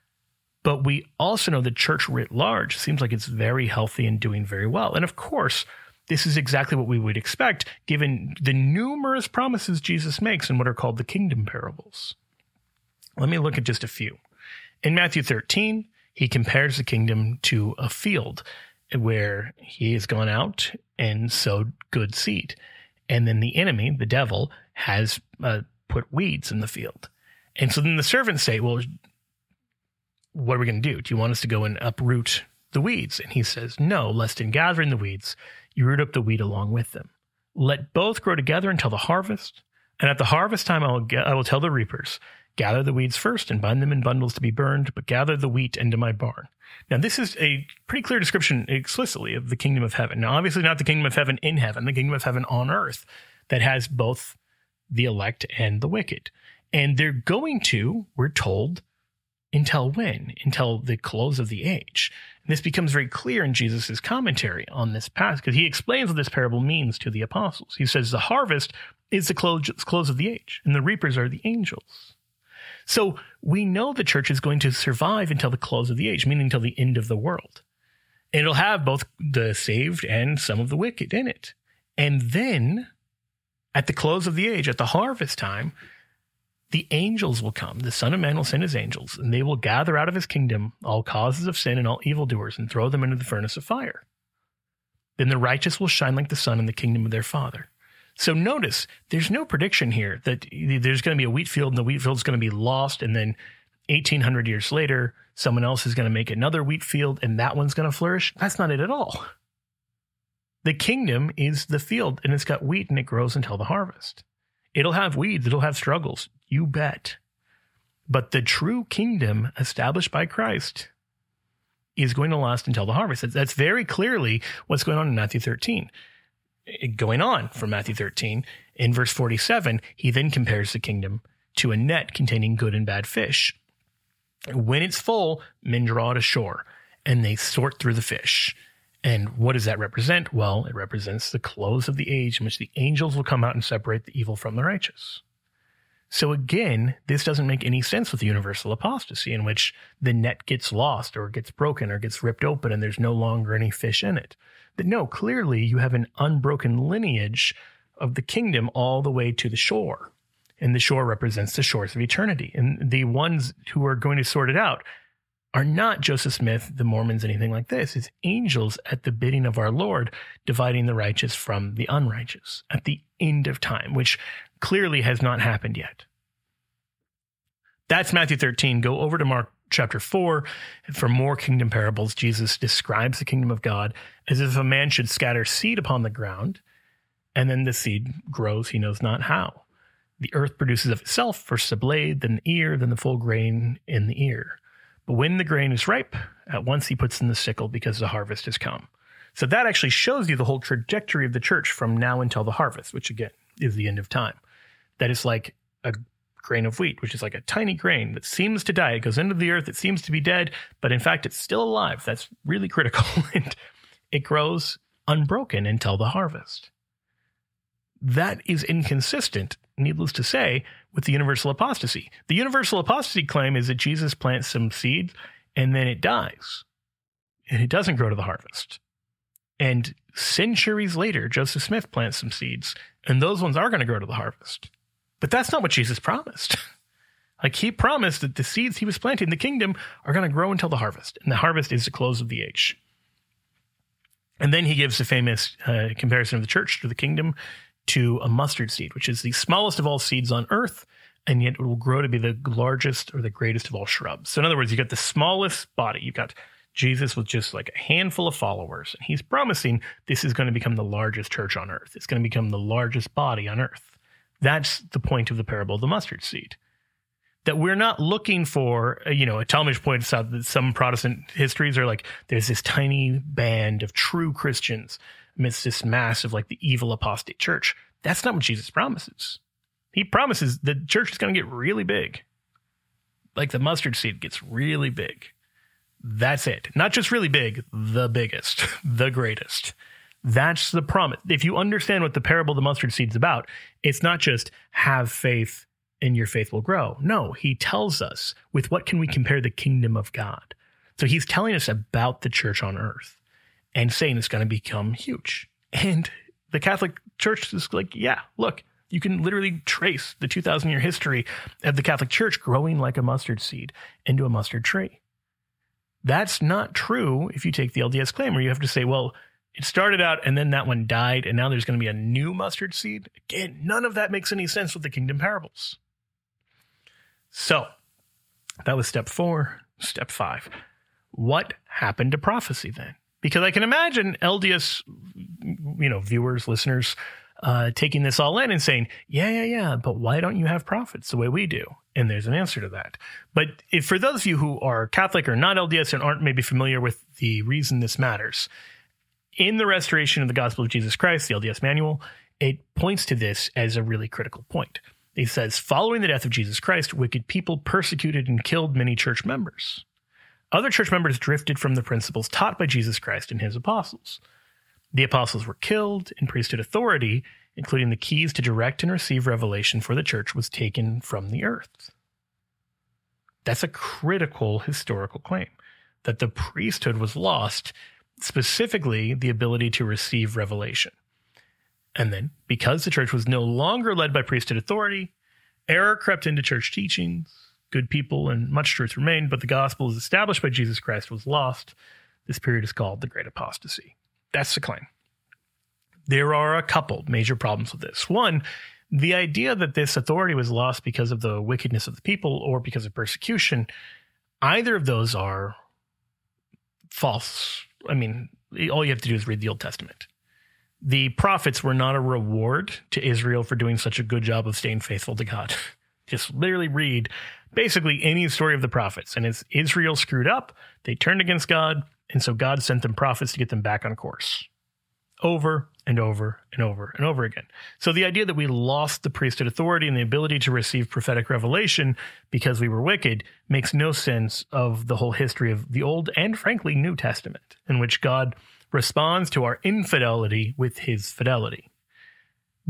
But we also know the church writ large seems like it's very healthy and doing very well. And of course, this is exactly what we would expect given the numerous promises Jesus makes in what are called the kingdom parables. Let me look at just a few. In Matthew thirteen, he compares the kingdom to a field where he has gone out and sowed good seed. And then the enemy, the devil, has uh, put weeds in the field. And so then the servants say, well, what are we going to do? Do you want us to go and uproot the weeds? And he says, no, lest in gathering the weeds, you root up the wheat along with them. Let both grow together until the harvest. And at the harvest time, I will, get, I will tell the reapers, gather the weeds first and bind them in bundles to be burned, but gather the wheat into my barn. Now, this is a pretty clear description explicitly of the kingdom of heaven. Now, obviously not the kingdom of heaven in heaven, the kingdom of heaven on earth that has both the elect and the wicked. And they're going to, we're told, until when? Until the close of the age. And this becomes very clear in Jesus' commentary on this passage, because he explains what this parable means to the apostles. He says the harvest is the close, close of the age, and the reapers are the angels. So we know the church is going to survive until the close of the age, meaning until the end of the world. And it'll have both the saved and some of the wicked in it. And then at the close of the age, at the harvest time, the angels will come. The Son of Man will send his angels, and they will gather out of his kingdom all causes of sin and all evildoers and throw them into the furnace of fire. Then the righteous will shine like the sun in the kingdom of their Father. So notice, there's no prediction here that there's going to be a wheat field and the wheat field is going to be lost, and then eighteen hundred years later, someone else is going to make another wheat field and that one's going to flourish. That's not it at all. The kingdom is the field, and it's got wheat and it grows until the harvest. It'll have weeds. It'll have struggles. You bet. But the true kingdom established by Christ is going to last until the harvest. That's very clearly what's going on in Matthew thirteen. Going on from Matthew thirteen, in verse forty-seven, he then compares the kingdom to a net containing good and bad fish. When it's full, men draw it ashore, and they sort through the fish. And what does that represent? Well, it represents the close of the age in which the angels will come out and separate the evil from the righteous. So again, this doesn't make any sense with the universal apostasy, in which the net gets lost or gets broken or gets ripped open and there's no longer any fish in it. But no, clearly you have an unbroken lineage of the kingdom all the way to the shore. And the shore represents the shores of eternity. And the ones who are going to sort it out are not Joseph Smith, the Mormons, anything like this. It's angels at the bidding of our Lord, dividing the righteous from the unrighteous at the end of time, which clearly has not happened yet. That's Matthew thirteen. Go over to Mark chapter four for more kingdom parables. Jesus describes the kingdom of God as if a man should scatter seed upon the ground, and then the seed grows, he knows not how. The earth produces of itself first a blade, then the ear, then the full grain in the ear. But when the grain is ripe, at once he puts in the sickle because the harvest has come. So that actually shows you the whole trajectory of the church from now until the harvest, which again is the end of time. That is like a grain of wheat, which is like a tiny grain that seems to die. It goes into the earth. It seems to be dead, but in fact, it's still alive. That's really critical. And it grows unbroken until the harvest. That is inconsistent, needless to say, with the universal apostasy. The universal apostasy claim is that Jesus plants some seed and then it dies and it doesn't grow to the harvest. And centuries later, Joseph Smith plants some seeds and those ones are going to grow to the harvest. But that's not what Jesus promised. Like, he promised that the seeds he was planting in the kingdom are going to grow until the harvest. And the harvest is the close of the age. And then he gives the famous uh, comparison of the church to the kingdom to a mustard seed, which is the smallest of all seeds on earth, and yet it will grow to be the largest or the greatest of all shrubs. So in other words, you've got the smallest body. You've got Jesus with just like a handful of followers, and he's promising this is going to become the largest church on earth. It's going to become the largest body on earth. That's the point of the parable of the mustard seed. That we're not looking for, you know, Talmage points out that some Protestant histories are like, there's this tiny band of true Christians amidst this massive, like the evil apostate church. That's not what Jesus promises. He promises the church is going to get really big. Like the mustard seed gets really big. That's it. Not just really big, the biggest, the greatest. That's the promise. If you understand what the parable of the mustard seed is about, it's not just have faith and your faith will grow. No, he tells us with what can we compare the kingdom of God. So he's telling us about the church on earth and saying it's going to become huge. And the Catholic Church is like, yeah, look, you can literally trace the two thousand year history of the Catholic Church growing like a mustard seed into a mustard tree. That's not true if you take the L D S claim, where you have to say, well, it started out and then that one died and now there's going to be a new mustard seed. Again, none of that makes any sense with the kingdom parables. So that was step four. Step five. What happened to prophecy then? Because I can imagine L D S, you know, viewers, listeners, uh, taking this all in and saying, yeah, yeah, yeah, but why don't you have prophets the way we do? And there's an answer to that. But if for those of you who are Catholic or not L D S and aren't maybe familiar with the reason this matters, in the Restoration of the Gospel of Jesus Christ, the L D S manual, it points to this as a really critical point. It says, following the death of Jesus Christ, wicked people persecuted and killed many church members. Other church members drifted from the principles taught by Jesus Christ and his apostles. The apostles were killed, and priesthood authority, including the keys to direct and receive revelation for the church, was taken from the earth. That's a critical historical claim, that the priesthood was lost, specifically the ability to receive revelation. And then, because the church was no longer led by priesthood authority, error crept into church teachings. Good people and much truth remained, but the gospel as established by Jesus Christ was lost. This period is called the Great Apostasy. That's the claim. There are a couple major problems with this. One, the idea that this authority was lost because of the wickedness of the people or because of persecution, either of those are false. I mean, all you have to do is read the Old Testament. The prophets were not a reward to Israel for doing such a good job of staying faithful to God. Just literally read basically any story of the prophets. And as Israel screwed up, they turned against God. And so God sent them prophets to get them back on course over and over and over and over again. So the idea that we lost the priesthood authority and the ability to receive prophetic revelation because we were wicked makes no sense of the whole history of the Old and frankly New Testament, in which God responds to our infidelity with his fidelity.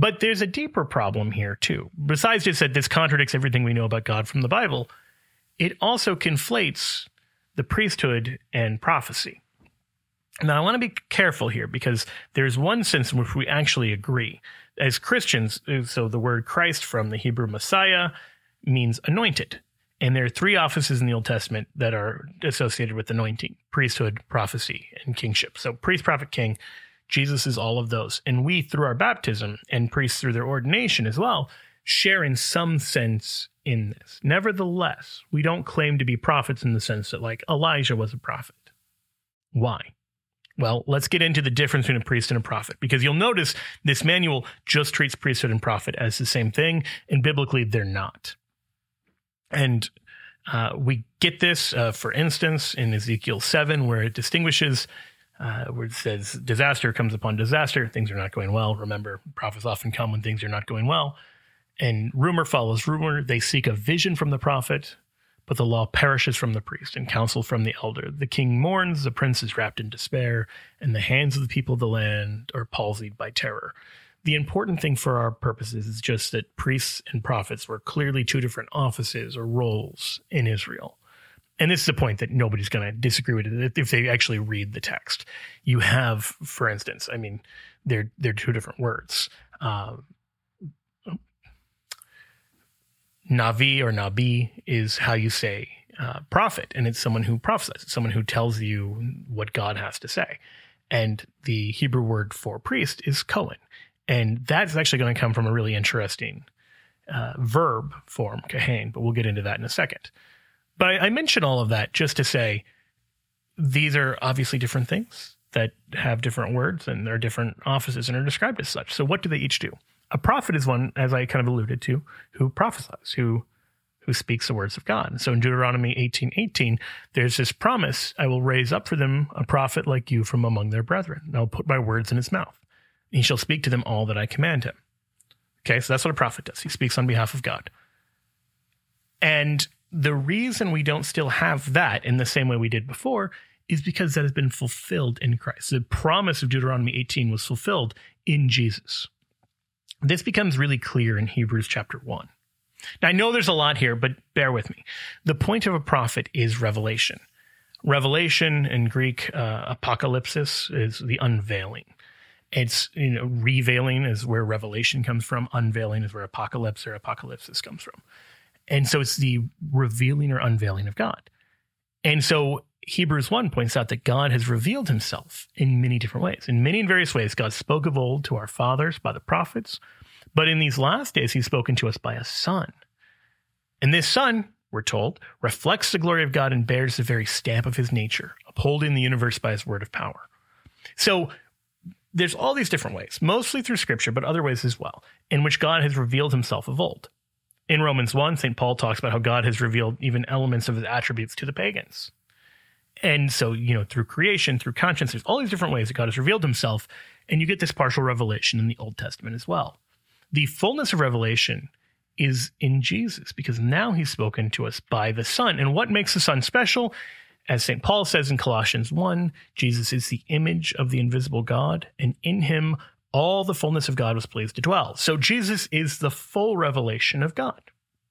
But there's a deeper problem here, too. Besides just that this contradicts everything we know about God from the Bible, it also conflates the priesthood and prophecy. Now, I want to be careful here because there's one sense in which we actually agree. As Christians, so the word Christ from the Hebrew Messiah means anointed. And there are three offices in the Old Testament that are associated with anointing: priesthood, prophecy, and kingship. So priest, prophet, king, Jesus is all of those. And we, through our baptism, and priests through their ordination as well, share in some sense in this. Nevertheless, we don't claim to be prophets in the sense that, like, Elijah was a prophet. Why? Well, let's get into the difference between a priest and a prophet, because you'll notice this manual just treats priesthood and prophet as the same thing, and biblically they're not. And uh, we get this, uh, for instance, in Ezekiel seven, where it distinguishes, uh, where it says disaster comes upon disaster. Things are not going well. Remember, prophets often come when things are not going well. And rumor follows rumor. They seek a vision from the prophet, but the law perishes from the priest and counsel from the elder. The king mourns, the prince is wrapped in despair, and the hands of the people of the land are palsied by terror. The important thing for our purposes is just that priests and prophets were clearly two different offices or roles in Israel. And this is a point that nobody's going to disagree with it if they actually read the text. You have, for instance, I mean, they're, they're two different words. Uh, Navi or Nabi is how you say uh, prophet, and it's someone who prophesies. It's someone who tells you what God has to say. And the Hebrew word for priest is Cohen. And that's actually going to come from a really interesting uh, verb form, kahen, but we'll get into that in a second. But I, I mention all of that just to say these are obviously different things that have different words, and they're different offices and are described as such. So what do they each do? A prophet is one, as I kind of alluded to, who prophesies, who who speaks the words of God. So in Deuteronomy eighteen eighteen, there's this promise: I will raise up for them a prophet like you from among their brethren, and I'll put my words in his mouth. He shall speak to them all that I command him. Okay, so that's what a prophet does. He speaks on behalf of God. And the reason we don't still have that in the same way we did before is because that has been fulfilled in Christ. The promise of Deuteronomy eighteen was fulfilled in Jesus. This becomes really clear in Hebrews chapter one. Now, I know there's a lot here, but bear with me. The point of a prophet is revelation. Revelation in Greek, uh, apocalypsis, is the unveiling. It's, you know, reveiling is where revelation comes from. Unveiling is where apocalypse or apocalypsis comes from. And so it's the revealing or unveiling of God. And so Hebrews one points out that God has revealed himself in many different ways. In many and various ways, God spoke of old to our fathers by the prophets, but in these last days, he's spoken to us by a son. And this son, we're told, reflects the glory of God and bears the very stamp of his nature, upholding the universe by his word of power. So there's all these different ways, mostly through scripture, but other ways as well, in which God has revealed himself of old. In Romans one, Saint Paul talks about how God has revealed even elements of his attributes to the pagans. And so, you know, through creation, through conscience, there's all these different ways that God has revealed himself, and you get this partial revelation in the Old Testament as well. The fullness of revelation is in Jesus, because now he's spoken to us by the Son. And what makes the Son special? As Saint Paul says in Colossians one, Jesus is the image of the invisible God, and in him all the fullness of God was pleased to dwell. So Jesus is the full revelation of God.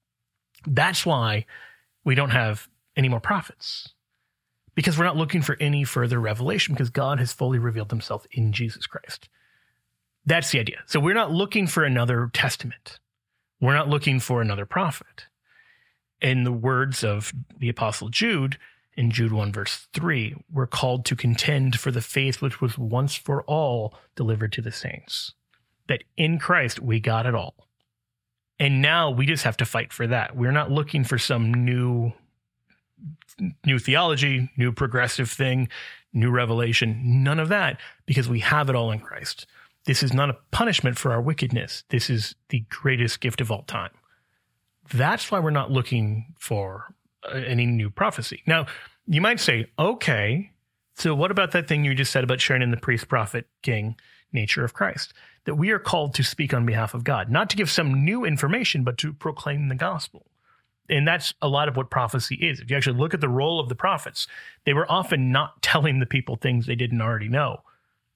That's why we don't have any more prophets, because we're not looking for any further revelation, because God has fully revealed himself in Jesus Christ. That's the idea. So we're not looking for another testament. We're not looking for another prophet. In the words of the Apostle Jude, in Jude one verse three, we're called to contend for the faith which was once for all delivered to the saints. That in Christ we got it all. And now we just have to fight for that. We're not looking for some new new theology, new progressive thing, new revelation, none of that, because we have it all in Christ. This is not a punishment for our wickedness. This is the greatest gift of all time. That's why we're not looking for any new prophecy. Now, you might say, okay, so what about that thing you just said about sharing in the priest, prophet, king nature of Christ? That we are called to speak on behalf of God, not to give some new information, but to proclaim the gospel. And that's a lot of what prophecy is. If you actually look at the role of the prophets, they were often not telling the people things they didn't already know.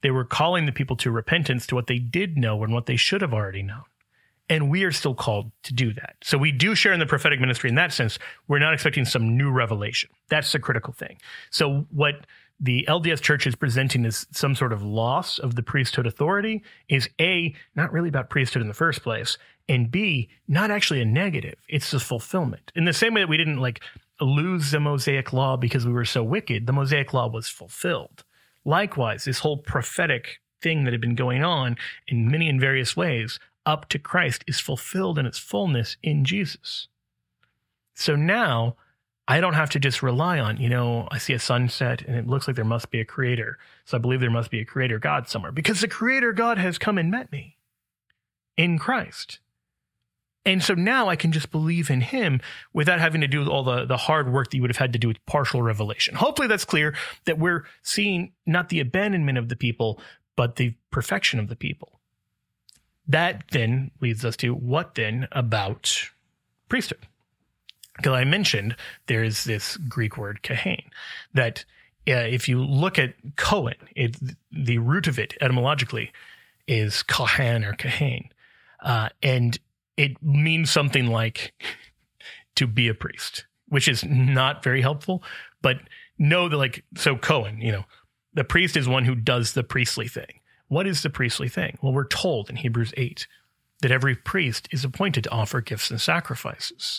They were calling the people to repentance, to what they did know and what they should have already known. And we are still called to do that. So we do share in the prophetic ministry in that sense. We're not expecting some new revelation. That's the critical thing. So what the L D S Church is presenting as some sort of loss of the priesthood authority is A, not really about priesthood in the first place, and B, not actually a negative. It's the fulfillment. In the same way that we didn't like lose the Mosaic law because we were so wicked, the Mosaic law was fulfilled. Likewise, this whole prophetic thing that had been going on in many and various ways up to Christ is fulfilled in its fullness in Jesus. So now I don't have to just rely on, you know, I see a sunset and it looks like there must be a creator. So I believe there must be a creator God somewhere because the creator God has come and met me in Christ. And so now I can just believe in him without having to do all the, the hard work that you would have had to do with partial revelation. Hopefully that's clear that we're seeing not the abandonment of the people, but the perfection of the people. That then leads us to what then about priesthood? Because I mentioned there is this Greek word kahain that uh, if you look at Cohen, it, the root of it etymologically is kahan or kahain. Uh, and it means something like to be a priest, which is not very helpful, but know that like, so Cohen, you know, the priest is one who does the priestly thing. What is the priestly thing? Well, we're told in Hebrews eight that every priest is appointed to offer gifts and sacrifices.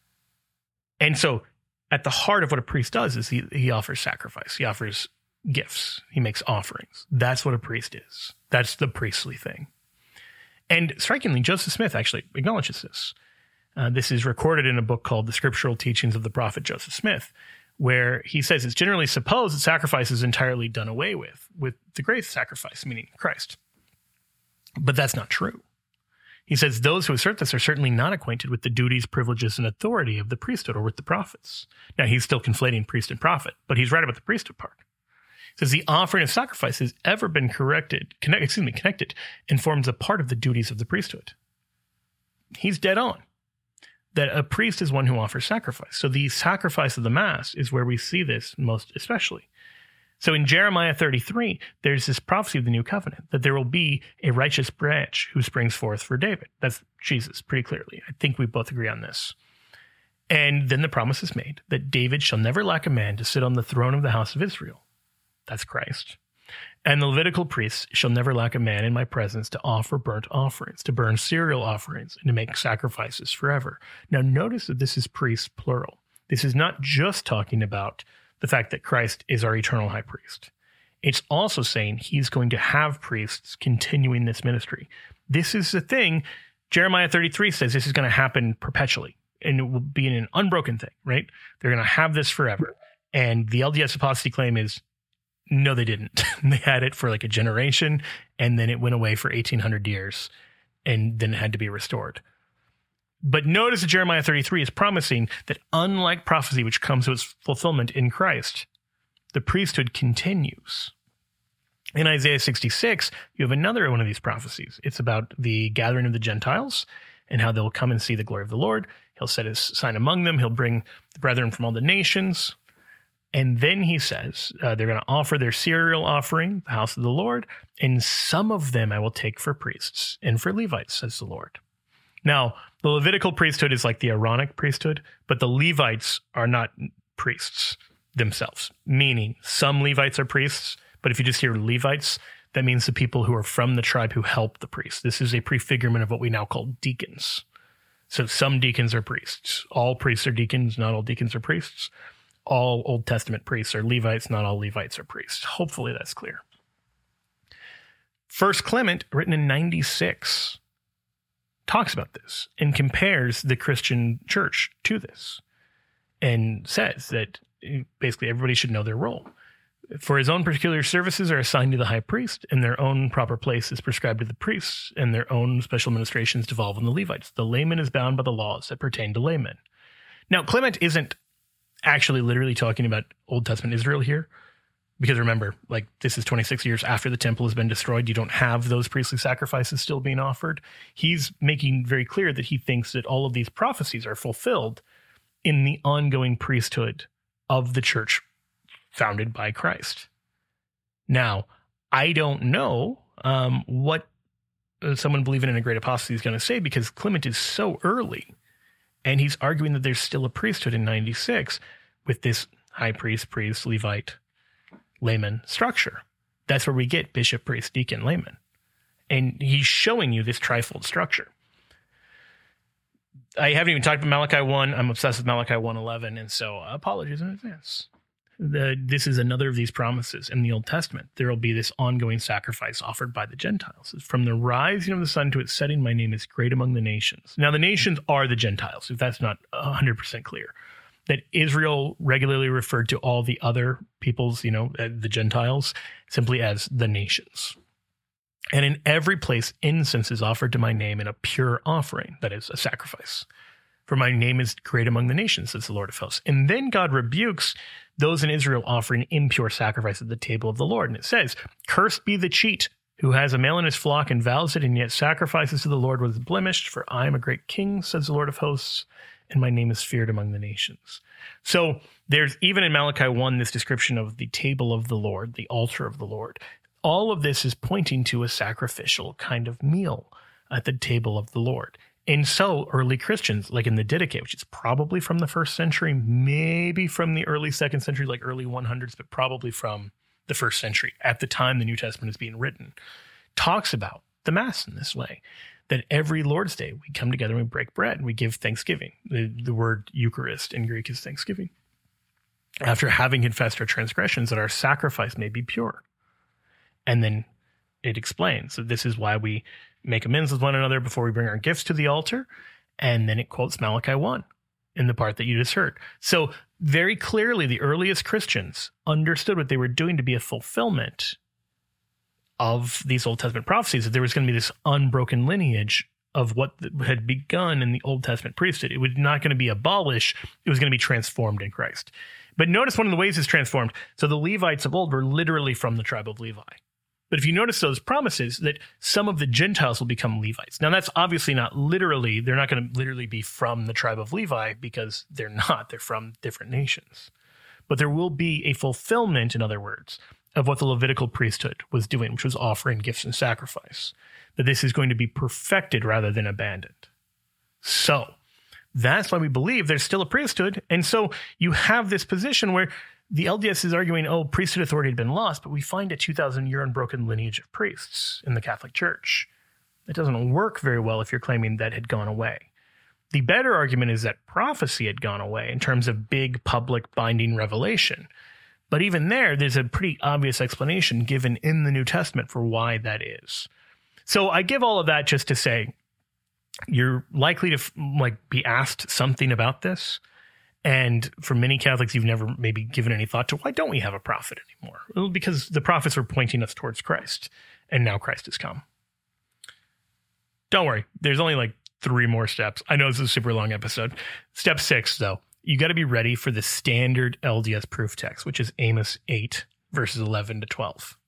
And so at the heart of what a priest does is he, he offers sacrifice. He offers gifts. He makes offerings. That's what a priest is. That's the priestly thing. And strikingly, Joseph Smith actually acknowledges this. Uh, this is recorded in a book called The Scriptural Teachings of the Prophet Joseph Smith, where he says it's generally supposed that sacrifice is entirely done away with, with the great sacrifice, meaning Christ. But that's not true. He says those who assert this are certainly not acquainted with the duties, privileges, and authority of the priesthood or with the prophets. Now, he's still conflating priest and prophet, but he's right about the priesthood part. He says the offering of sacrifice has ever been corrected, connect, excuse me, connected and forms a part of the duties of the priesthood. He's dead on. That a priest is one who offers sacrifice. So the sacrifice of the Mass is where we see this most especially. So in Jeremiah thirty-three, there's this prophecy of the new covenant, that there will be a righteous branch who springs forth for David. That's Jesus, pretty clearly. I think we both agree on this. And then the promise is made that David shall never lack a man to sit on the throne of the house of Israel. That's Christ. And the Levitical priests shall never lack a man in my presence to offer burnt offerings, to burn cereal offerings, and to make sacrifices forever. Now, notice that this is priests, plural. This is not just talking about the fact that Christ is our eternal high priest. It's also saying he's going to have priests continuing this ministry. This is the thing. Jeremiah thirty-three says this is going to happen perpetually, and it will be an unbroken thing, right? They're going to have this forever. And the L D S apostasy claim is, no, they didn't. They had it for like a generation, and then it went away for eighteen hundred years, and then it had to be restored. But notice that Jeremiah thirty-three is promising that unlike prophecy, which comes to its fulfillment in Christ, the priesthood continues. In Isaiah sixty-six, you have another one of these prophecies. It's about the gathering of the Gentiles and how they'll come and see the glory of the Lord. He'll set his sign among them. He'll bring the brethren from all the nations. And then he says uh, they're going to offer their cereal offering, the house of the Lord, and some of them I will take for priests and for Levites, says the Lord. Now, the Levitical priesthood is like the Aaronic priesthood, but the Levites are not priests themselves, meaning some Levites are priests, but if you just hear Levites, that means the people who are from the tribe who help the priests. This is a prefigurement of what we now call deacons. So some deacons are priests. All priests are deacons, not all deacons are priests. All Old Testament priests are Levites, not all Levites are priests. Hopefully that's clear. First Clement, written in ninety-six, talks about this and compares the Christian church to this and says that basically everybody should know their role. For his own particular services are assigned to the high priest, and their own proper place is prescribed to the priests, and their own special ministrations devolve on the Levites. The layman is bound by the laws that pertain to laymen. Now, Clement isn't actually literally talking about Old Testament Israel here, because remember, like this is twenty-six years after the temple has been destroyed. You don't have those priestly sacrifices still being offered. He's making very clear that he thinks that all of these prophecies are fulfilled in the ongoing priesthood of the church founded by Christ. Now, I don't know um, what someone believing in a great apostasy is going to say, because Clement is so early, and he's arguing that there's still a priesthood in ninety-six with this high priest, priest, Levite, layman structure. That's where we get bishop, priest, deacon, layman. And he's showing you this trifold structure. I haven't even talked about Malachi one. I'm obsessed with Malachi one eleven, and so apologies in advance. The, this is another of these promises in the Old Testament. There will be this ongoing sacrifice offered by the Gentiles. From the rising of the sun to its setting, my name is great among the nations. Now, the nations are the Gentiles, if that's not one hundred percent clear. That Israel regularly referred to all the other peoples, you know, the Gentiles, simply as the nations. And in every place, incense is offered to my name in a pure offering, that is, a sacrifice. For my name is great among the nations, says the Lord of hosts. And then God rebukes those in Israel offering impure sacrifice at the table of the Lord. And it says, cursed be the cheat who has a male in his flock and vows it, and yet sacrifices to the Lord what is blemished. For I am a great king, says the Lord of hosts, and my name is feared among the nations. So there's even in Malachi one, this description of the table of the Lord, the altar of the Lord. All of this is pointing to a sacrificial kind of meal at the table of the Lord. And so early Christians, like in the Didache, which is probably from the first century, maybe from the early second century, like early hundreds, but probably from the first century, at the time the New Testament is being written, talks about the Mass in this way, that every Lord's Day we come together and we break bread and we give thanksgiving. The, the word Eucharist in Greek is thanksgiving. After having confessed our transgressions, that our sacrifice may be pure. And then it explains that this is why we make amends with one another before we bring our gifts to the altar. And then it quotes Malachi one in the part that you just heard. So very clearly, the earliest Christians understood what they were doing to be a fulfillment of these Old Testament prophecies, that there was going to be this unbroken lineage of what had begun in the Old Testament priesthood. It was not going to be abolished. It was going to be transformed in Christ. But notice one of the ways it's transformed. So the Levites of old were literally from the tribe of Levi. But if you notice those promises that some of the Gentiles will become Levites. Now, that's obviously not literally, they're not going to literally be from the tribe of Levi, because they're not, they're from different nations. But there will be a fulfillment, in other words, of what the Levitical priesthood was doing, which was offering gifts and sacrifice. That this is going to be perfected rather than abandoned. So that's why we believe there's still a priesthood. And so you have this position where the L D S is arguing, oh, priesthood authority had been lost, but we find a two thousand year unbroken lineage of priests in the Catholic Church. That doesn't work very well if you're claiming that had gone away. The better argument is that prophecy had gone away in terms of big public binding revelation. But even there, there's a pretty obvious explanation given in the New Testament for why that is. So I give all of that just to say, you're likely to like be asked something about this. And for many Catholics, you've never maybe given any thought to, why don't we have a prophet anymore? Well, because the prophets were pointing us towards Christ, and now Christ has come. Don't worry. There's only like three more steps. I know this is a super long episode. Step six, though, you got to be ready for the standard L D S proof text, which is Amos eight, verses eleven to twelve.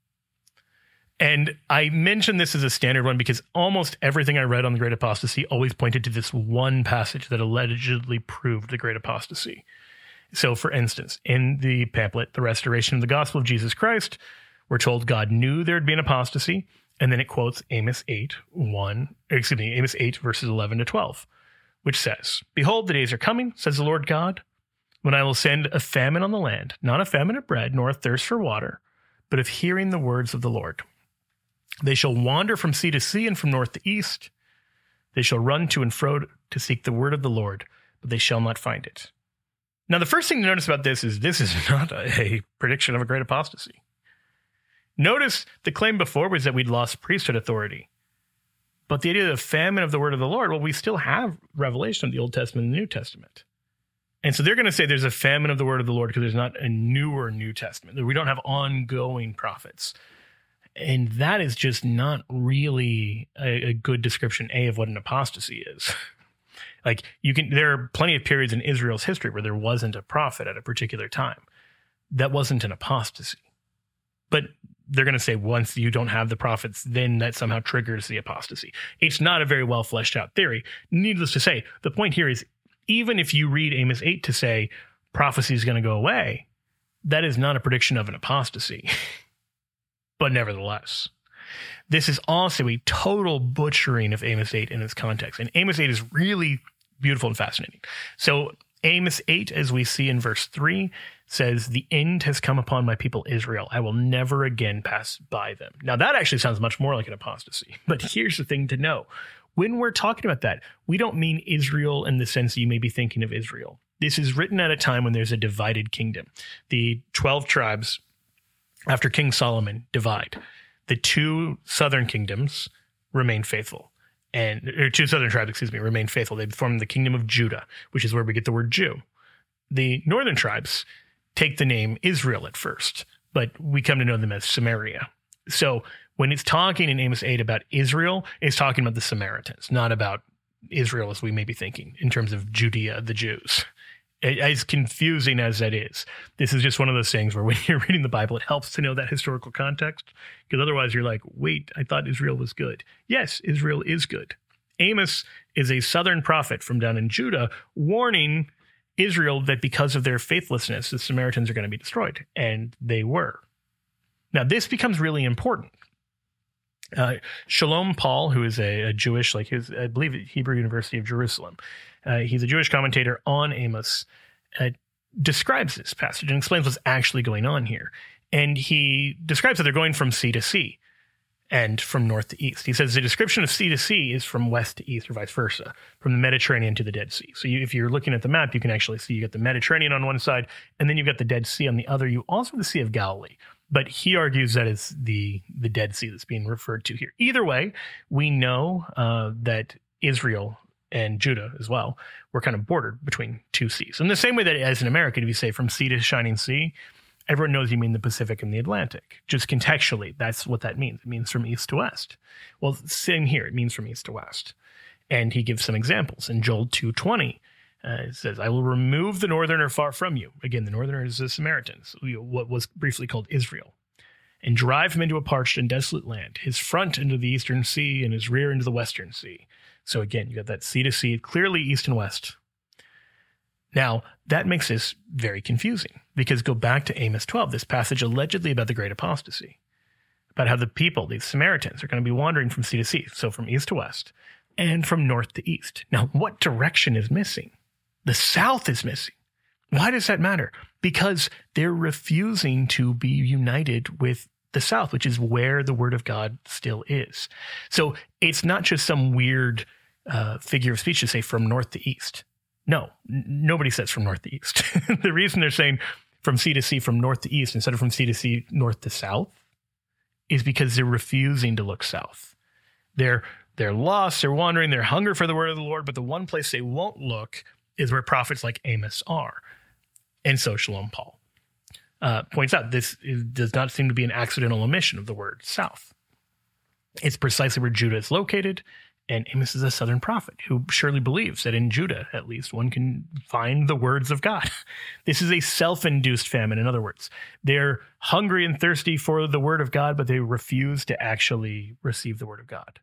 And I mentioned this as a standard one because almost everything I read on the Great Apostasy always pointed to this one passage that allegedly proved the Great Apostasy. So, for instance, in the pamphlet, The Restoration of the Gospel of Jesus Christ, we're told God knew there'd be an apostasy, and then it quotes Amos eight, one, excuse me, Amos eight, verses eleven to twelve, which says, "Behold, the days are coming, says the Lord God, when I will send a famine on the land, not a famine of bread, nor a thirst for water, but of hearing the words of the Lord. They shall wander from sea to sea and from north to east. They shall run to and fro to seek the word of the Lord, but they shall not find it." Now, the first thing to notice about this is this is not a, a prediction of a great apostasy. Notice the claim before was that we'd lost priesthood authority. But the idea of famine of the word of the Lord, well, we still have revelation of the Old Testament and the New Testament. And so they're going to say there's a famine of the word of the Lord because there's not a newer New Testament. We don't have ongoing prophets. And that is just not really a, a good description, A, of what an apostasy is. Like you can, there are plenty of periods in Israel's history where there wasn't a prophet at a particular time. That wasn't an apostasy. But they're going to say once you don't have the prophets, then that somehow triggers the apostasy. It's not a very well fleshed out theory. Needless to say, the point here is even if you read Amos eight to say prophecy is going to go away, that is not a prediction of an apostasy. but nevertheless. This is also a total butchering of Amos eight in its context. And Amos eight is really beautiful and fascinating. So Amos eight, as we see in verse three, says, "The end has come upon my people Israel. I will never again pass by them." Now, that actually sounds much more like an apostasy. But here's the thing to know. When we're talking about that, we don't mean Israel in the sense that you may be thinking of Israel. This is written at a time when there's a divided kingdom. The twelve tribes, after King Solomon, divide. The two southern kingdoms remain faithful. And or two southern tribes, excuse me, remain faithful. They form the kingdom of Judah, which is where we get the word Jew. The northern tribes take the name Israel at first, but we come to know them as Samaria. So when it's talking in Amos eight about Israel, it's talking about the Samaritans, not about Israel as we may be thinking in terms of Judea, the Jews. As confusing as that is, this is just one of those things where when you're reading the Bible, it helps to know that historical context, because otherwise you're like, wait, I thought Israel was good. Yes, Israel is good. Amos is a southern prophet from down in Judah warning Israel that because of their faithlessness, the Samaritans are going to be destroyed. And they were. Now, this becomes really important. Uh, Shalom Paul, who is a, a Jewish, like his, I believe, at Hebrew University of Jerusalem, uh, he's a Jewish commentator on Amos, uh, describes this passage and explains what's actually going on here. And he describes that they're going from sea to sea and from north to east. He says the description of sea to sea is from west to east or vice versa, from the Mediterranean to the Dead Sea. So you, if you're looking at the map, you can actually see you got the Mediterranean on one side, and then you've got the Dead Sea on the other. You also have the Sea of Galilee. But he argues that it's the, the Dead Sea that's being referred to here. Either way, we know uh, that Israel and Judah as well were kind of bordered between two seas. In the same way that as in America, if you say from sea to shining sea, everyone knows you mean the Pacific and the Atlantic. Just contextually, that's what that means. It means from east to west. Well, same here. It means from east to west. And he gives some examples. In Joel two twenty, Uh, it says, "I will remove the northerner far from you." Again, the northerner is the Samaritans, what was briefly called Israel, "and drive him into a parched and desolate land, his front into the eastern sea and his rear into the western sea." So again, you got that sea to sea, clearly east and west. Now, that makes this very confusing because go back to Amos twelve, this passage allegedly about the great apostasy, about how the people, these Samaritans, are going to be wandering from sea to sea, so from east to west, and from north to east. Now, what direction is missing? The south is missing. Why does that matter? Because they're refusing to be united with the south, which is where the word of God still is. So it's not just some weird uh, figure of speech to say from north to east. No, n- nobody says from north to east. The reason they're saying from sea to sea, from north to east, instead of from sea to sea, north to south, is because they're refusing to look south. They're, they're lost, they're wandering, they're hungry for the word of the Lord, but the one place they won't look is where prophets like Amos are. And so Shalom Paul uh, points out this is, does not seem to be an accidental omission of the word south. It's precisely where Judah is located, and Amos is a southern prophet who surely believes that in Judah, at least, one can find the words of God. This is a self-induced famine, in other words. They're hungry and thirsty for the word of God, but they refuse to actually receive the word of God.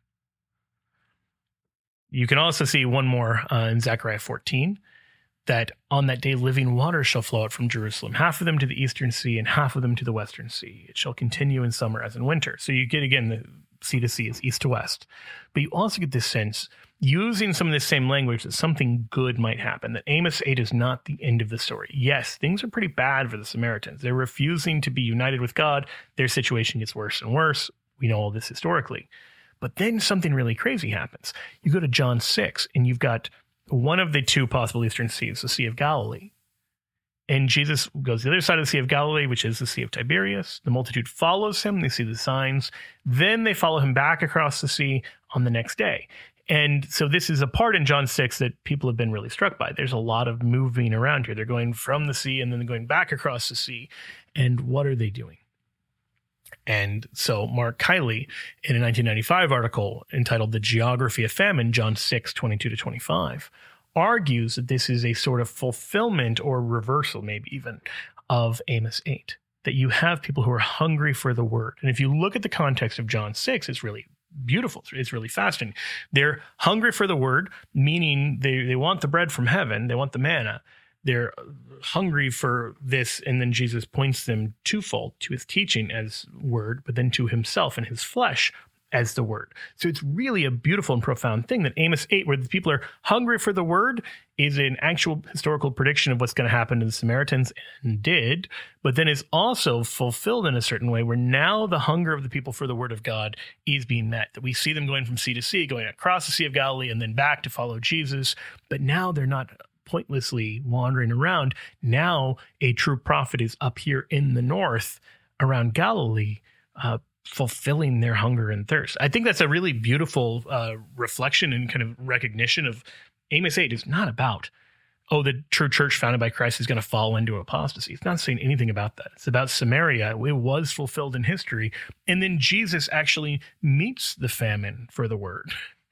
You can also see one more uh, in Zechariah fourteen, that on that day living waters shall flow out from Jerusalem, half of them to the eastern sea and half of them to the western sea. It shall continue in summer as in winter. So you get, again, the sea to sea is east to west. But you also get this sense, using some of the same language, that something good might happen, that Amos eight is not the end of the story. Yes, things are pretty bad for the Samaritans. They're refusing to be united with God. Their situation gets worse and worse. We know all this historically. But then something really crazy happens. You go to John six, and you've got one of the two possible eastern seas, the Sea of Galilee. And Jesus goes to the other side of the Sea of Galilee, which is the Sea of Tiberias. The multitude follows him. They see the signs. Then they follow him back across the sea on the next day. And so this is a part in John six that people have been really struck by. There's a lot of moving around here. They're going from the sea and then they're going back across the sea. And what are they doing? And so Mark Kiley, in a nineteen ninety-five article entitled The Geography of Famine, John six, twenty-two to twenty-five, argues that this is a sort of fulfillment or reversal, maybe even, of Amos eight, that you have people who are hungry for the word. And if you look at the context of John six, it's really beautiful. It's really fascinating. They're hungry for the word, meaning they, they want the bread from heaven. They want the manna. they're hungry for this. And then Jesus points them twofold to his teaching as word, but then to himself and his flesh as the word. So it's really a beautiful and profound thing that Amos eight, where the people are hungry for the word, is an actual historical prediction of what's going to happen to the Samaritans, and did, but then is also fulfilled in a certain way where now the hunger of the people for the word of God is being met. That we see them going from sea to sea, going across the Sea of Galilee and then back to follow Jesus. But now they're not pointlessly wandering around. Now a true prophet is up here in the north around Galilee, uh, fulfilling their hunger and thirst. I think that's a really beautiful uh, reflection and kind of recognition of Amos eight is not about, oh, the true church founded by Christ is going to fall into apostasy. It's not saying anything about that. It's about Samaria. It was fulfilled in history. And then Jesus actually meets the famine for the word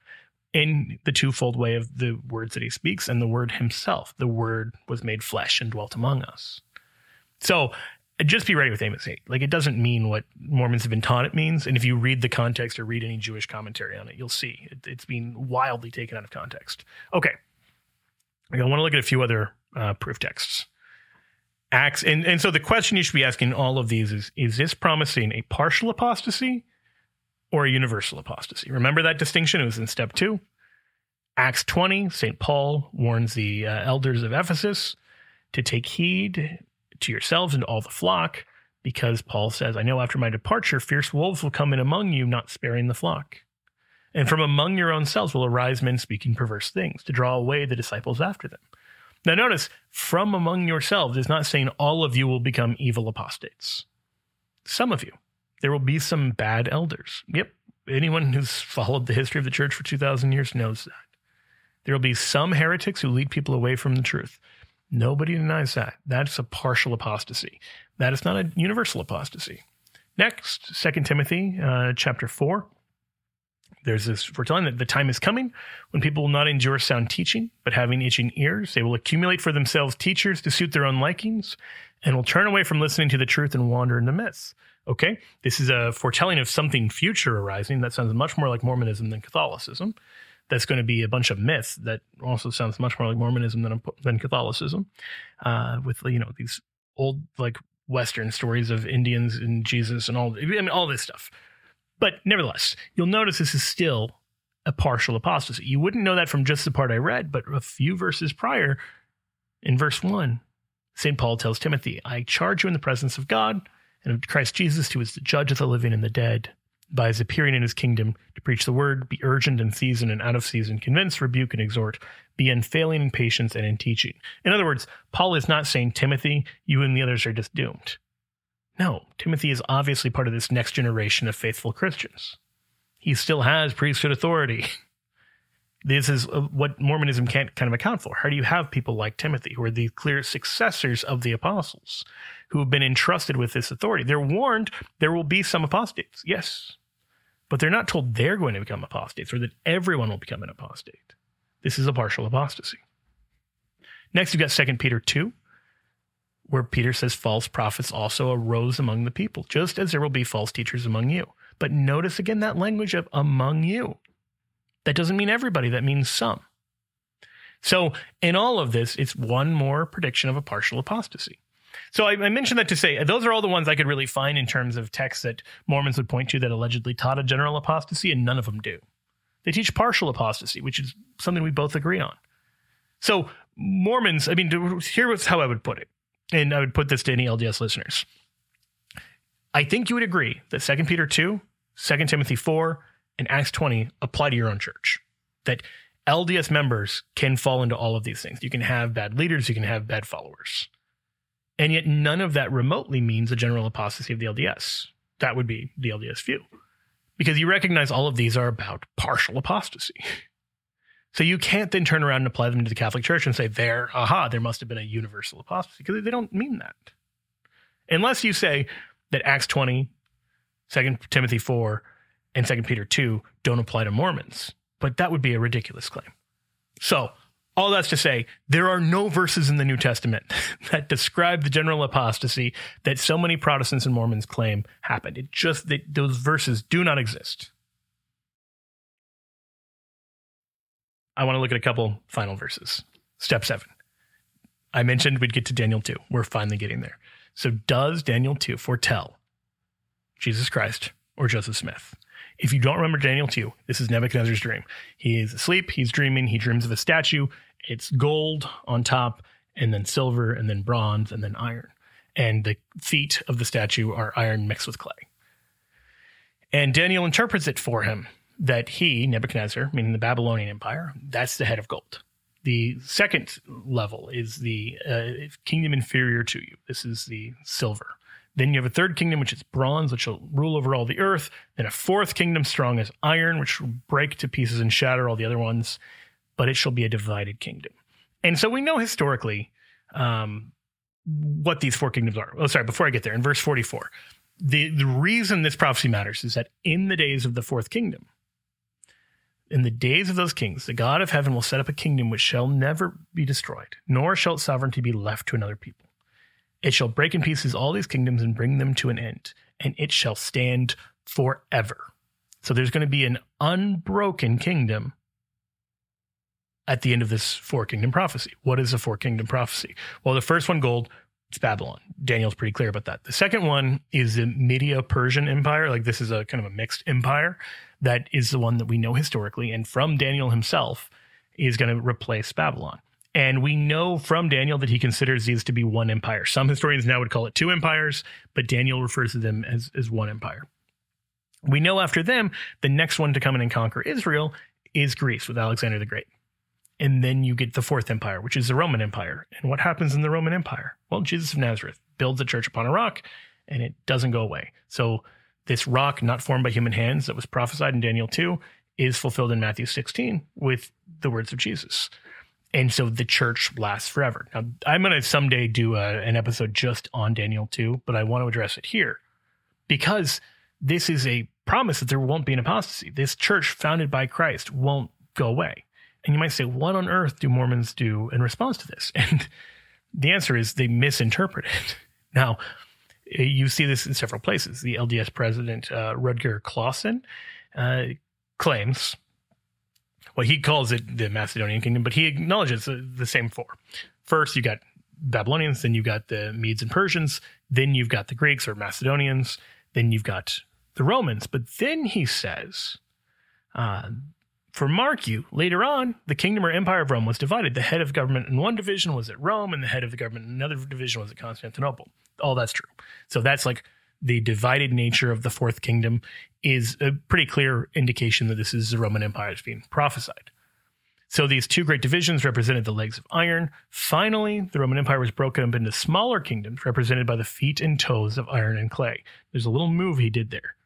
in the twofold way of the words that he speaks and the word himself. The word was made flesh and dwelt among us. So just be ready with Amos eight. Like, it doesn't mean what Mormons have been taught it means. And if you read the context or read any Jewish commentary on it, you'll see it, it's being wildly taken out of context. Okay. I want to look at a few other uh, proof texts. Acts. And, and so the question you should be asking all of these is, is this promising a partial apostasy or a universal apostasy? Remember that distinction? It was in step two. Acts twenty, Saint Paul warns the uh, elders of Ephesus to take heed to yourselves and all the flock, because Paul says, I know after my departure, fierce wolves will come in among you, not sparing the flock. And from among your own selves will arise men speaking perverse things to draw away the disciples after them. Now notice, from among yourselves is not saying all of you will become evil apostates. Some of you. There will be some bad elders. Yep. Anyone who's followed the history of the church for two thousand years knows that. There will be some heretics who lead people away from the truth. Nobody denies that. That's a partial apostasy. That is not a universal apostasy. Next, Second Timothy uh, chapter four. There's this foretelling that the time is coming when people will not endure sound teaching, but having itching ears, they will accumulate for themselves teachers to suit their own likings and will turn away from listening to the truth and wander into myths. Okay, this is a foretelling of something future arising. That sounds much more like Mormonism than Catholicism. That's going to be a bunch of myths. That also sounds much more like Mormonism than than Catholicism, uh, with, you know, these old, like, Western stories of Indians and Jesus and all, I mean, all this stuff. But nevertheless, you'll notice this is still a partial apostasy. You wouldn't know that from just the part I read, but a few verses prior, in verse one, Saint Paul tells Timothy, I charge you in the presence of God and of Christ Jesus, who is the judge of the living and the dead, by his appearing in his kingdom, to preach the word, be urgent in season and out of season, convince, rebuke, and exhort, be unfailing in patience and in teaching. In other words, Paul is not saying, Timothy, you and the others are just doomed. No, Timothy is obviously part of this next generation of faithful Christians. He still has priesthood authority. This is what Mormonism can't kind of account for. How do you have people like Timothy, who are the clear successors of the apostles, who have been entrusted with this authority? They're warned there will be some apostates, yes, but they're not told they're going to become apostates or that everyone will become an apostate. This is a partial apostasy. Next, you've got Second Peter two, where Peter says false prophets also arose among the people, just as there will be false teachers among you. But notice again that language of among you. That doesn't mean everybody. That means some. So in all of this, it's one more prediction of a partial apostasy. So I, I mentioned that to say those are all the ones I could really find in terms of texts that Mormons would point to that allegedly taught a general apostasy, and none of them do. They teach partial apostasy, which is something we both agree on. So Mormons, I mean, here's how I would put it, and I would put this to any L D S listeners. I think you would agree that Second Peter two, Second Timothy four, and Acts twenty apply to your own church. That L D S members can fall into all of these things. You can have bad leaders, you can have bad followers. And yet none of that remotely means a general apostasy of the L D S. That would be the L D S view. Because you recognize all of these are about partial apostasy. So you can't then turn around and apply them to the Catholic Church and say, there, aha, there must have been a universal apostasy. Because they don't mean that. Unless you say that Acts twenty, Second Timothy four, and Second Peter two don't apply to Mormons. But that would be a ridiculous claim. So all that's to say, there are no verses in the New Testament that describe the general apostasy that so many Protestants and Mormons claim happened. It just, that those verses do not exist. I want to look at a couple final verses. Step seven. I mentioned we'd get to Daniel two. We're finally getting there. So does Daniel two foretell Jesus Christ or Joseph Smith? If you don't remember Daniel two, this is Nebuchadnezzar's dream. He is asleep. He's dreaming. He dreams of a statue. It's gold on top, and then silver, and then bronze, and then iron. And the feet of the statue are iron mixed with clay. And Daniel interprets it for him that he, Nebuchadnezzar, meaning the Babylonian Empire, that's the head of gold. The second level is the uh, kingdom inferior to you. This is the silver. Then you have a third kingdom, which is bronze, which will rule over all the earth. Then a fourth kingdom, strong as iron, which will break to pieces and shatter all the other ones. But it shall be a divided kingdom. And so we know historically um, what these four kingdoms are. Oh, sorry, before I get there, in verse forty-four, the, the reason this prophecy matters is that in the days of the fourth kingdom, in the days of those kings, the God of heaven will set up a kingdom which shall never be destroyed, nor shall its sovereignty be left to another people. It shall break in pieces all these kingdoms and bring them to an end, and it shall stand forever. So there's going to be an unbroken kingdom at the end of this four kingdom prophecy. What is a four kingdom prophecy? Well, the first one, gold, it's Babylon. Daniel's pretty clear about that. The second one is the Medo-Persian Empire. Like this is a kind of a mixed empire. That is the one that we know historically, and from Daniel himself is going to replace Babylon. And we know from Daniel that he considers these to be one empire. Some historians now would call it two empires, but Daniel refers to them as, as one empire. We know after them, the next one to come in and conquer Israel is Greece with Alexander the Great. And then you get the fourth empire, which is the Roman Empire. And what happens in the Roman Empire? Well, Jesus of Nazareth builds a church upon a rock, and it doesn't go away. So this rock, not formed by human hands, that was prophesied in Daniel two, is fulfilled in Matthew sixteen with the words of Jesus. And so the church lasts forever. Now, I'm going to someday do a, an episode just on Daniel two, but I want to address it here because this is a promise that there won't be an apostasy. This church founded by Christ won't go away. And you might say, what on earth do Mormons do in response to this? And the answer is they misinterpret it. Now, you see this in several places. The L D S president, uh, Rutger Clausen, uh, claims, well, he calls it the Macedonian kingdom, but he acknowledges the, the same four. First, you got Babylonians, then you got the Medes and Persians, then you've got the Greeks or Macedonians, then you've got the Romans. But then he says, uh, for mark you, later on, the kingdom or empire of Rome was divided. The head of government in one division was at Rome, and the head of the government in another division was at Constantinople. All that's true. So that's like the divided nature of the fourth kingdom is a pretty clear indication that this is the Roman Empire that's being prophesied. So these two great divisions represented the legs of iron. Finally, the Roman Empire was broken up into smaller kingdoms represented by the feet and toes of iron and clay. There's a little move he did there,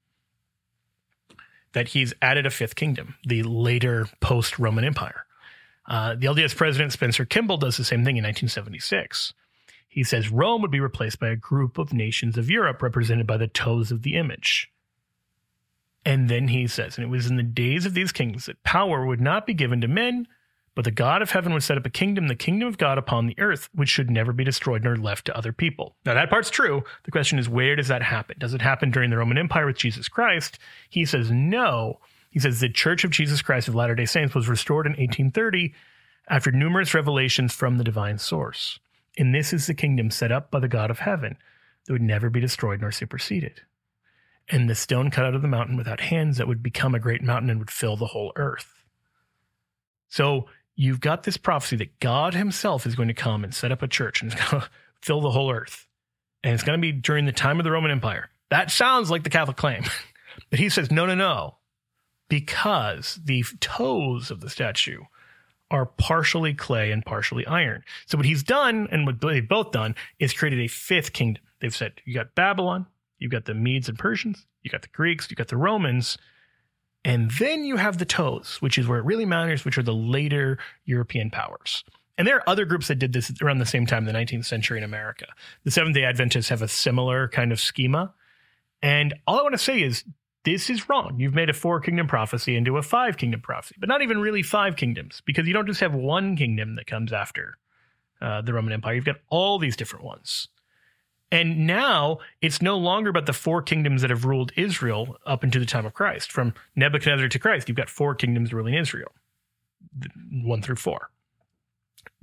that he's added a fifth kingdom, the later post-Roman Empire. Uh, the L D S president Spencer Kimball does the same thing in nineteen seventy-six. He says Rome would be replaced by a group of nations of Europe represented by the toes of the image. And then he says, and it was in the days of these kings that power would not be given to men, but the God of heaven would set up a kingdom, the kingdom of God upon the earth, which should never be destroyed nor left to other people. Now that part's true. The question is, where does that happen? Does it happen during the Roman Empire with Jesus Christ? He says no. He says the Church of Jesus Christ of Latter-day Saints was restored in eighteen thirty after numerous revelations from the divine source. And this is the kingdom set up by the God of heaven that would never be destroyed nor superseded. And the stone cut out of the mountain without hands that would become a great mountain and would fill the whole earth. So you've got this prophecy that God himself is going to come and set up a church and it's going to fill the whole earth. And it's going to be during the time of the Roman Empire. That sounds like the Catholic claim. But he says, no, no, no. Because the toes of the statue are partially clay and partially iron. So what he's done, and what they've both done, is created a fifth kingdom. They've said, you got Babylon, you've got the Medes and Persians, you got the Greeks, you got the Romans, and then you have the toes, which is where it really matters, which are the later European powers. And there are other groups that did this around the same time in the nineteenth century in America. The Seventh-day Adventists have a similar kind of schema. And all I want to say is, this is wrong. You've made a four-kingdom prophecy into a five-kingdom prophecy, but not even really five kingdoms, because you don't just have one kingdom that comes after uh, the Roman Empire. You've got all these different ones. And now it's no longer about the four kingdoms that have ruled Israel up into the time of Christ. From Nebuchadnezzar to Christ, you've got four kingdoms ruling Israel, one through four.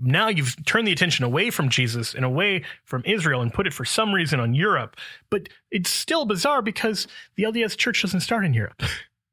Now you've turned the attention away from Jesus and away from Israel and put it for some reason on Europe. But it's still bizarre because the L D S church doesn't start in Europe.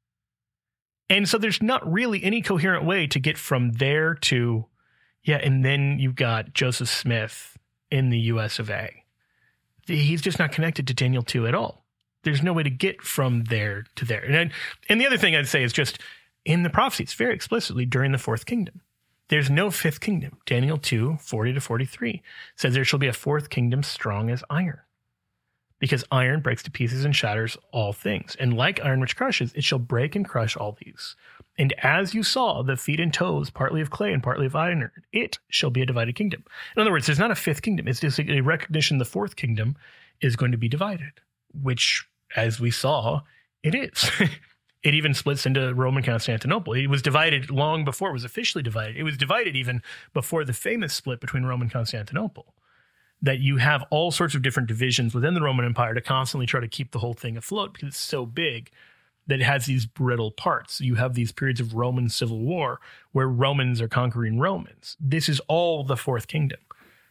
And so there's not really any coherent way to get from there to, yeah, and then you've got Joseph Smith in the U S of A. He's just not connected to Daniel two at all. There's no way to get from there to there. And, and the other thing I'd say is just in the prophecies, very explicitly during the fourth kingdom, there's no fifth kingdom. Daniel two, forty to forty-three says there shall be a fourth kingdom strong as iron, because iron breaks to pieces and shatters all things. And like iron which crushes, it shall break and crush all these. And as you saw the feet and toes, partly of clay and partly of iron, it shall be a divided kingdom. In other words, there's not a fifth kingdom. It's just a recognition the fourth kingdom is going to be divided, which, as we saw, it is. It even splits into Roman Constantinople. It was divided long before it was officially divided. It was divided even before the famous split between Rome and Constantinople. That you have all sorts of different divisions within the Roman Empire to constantly try to keep the whole thing afloat because it's so big that it has these brittle parts. You have these periods of Roman civil war where Romans are conquering Romans. This is all the fourth kingdom.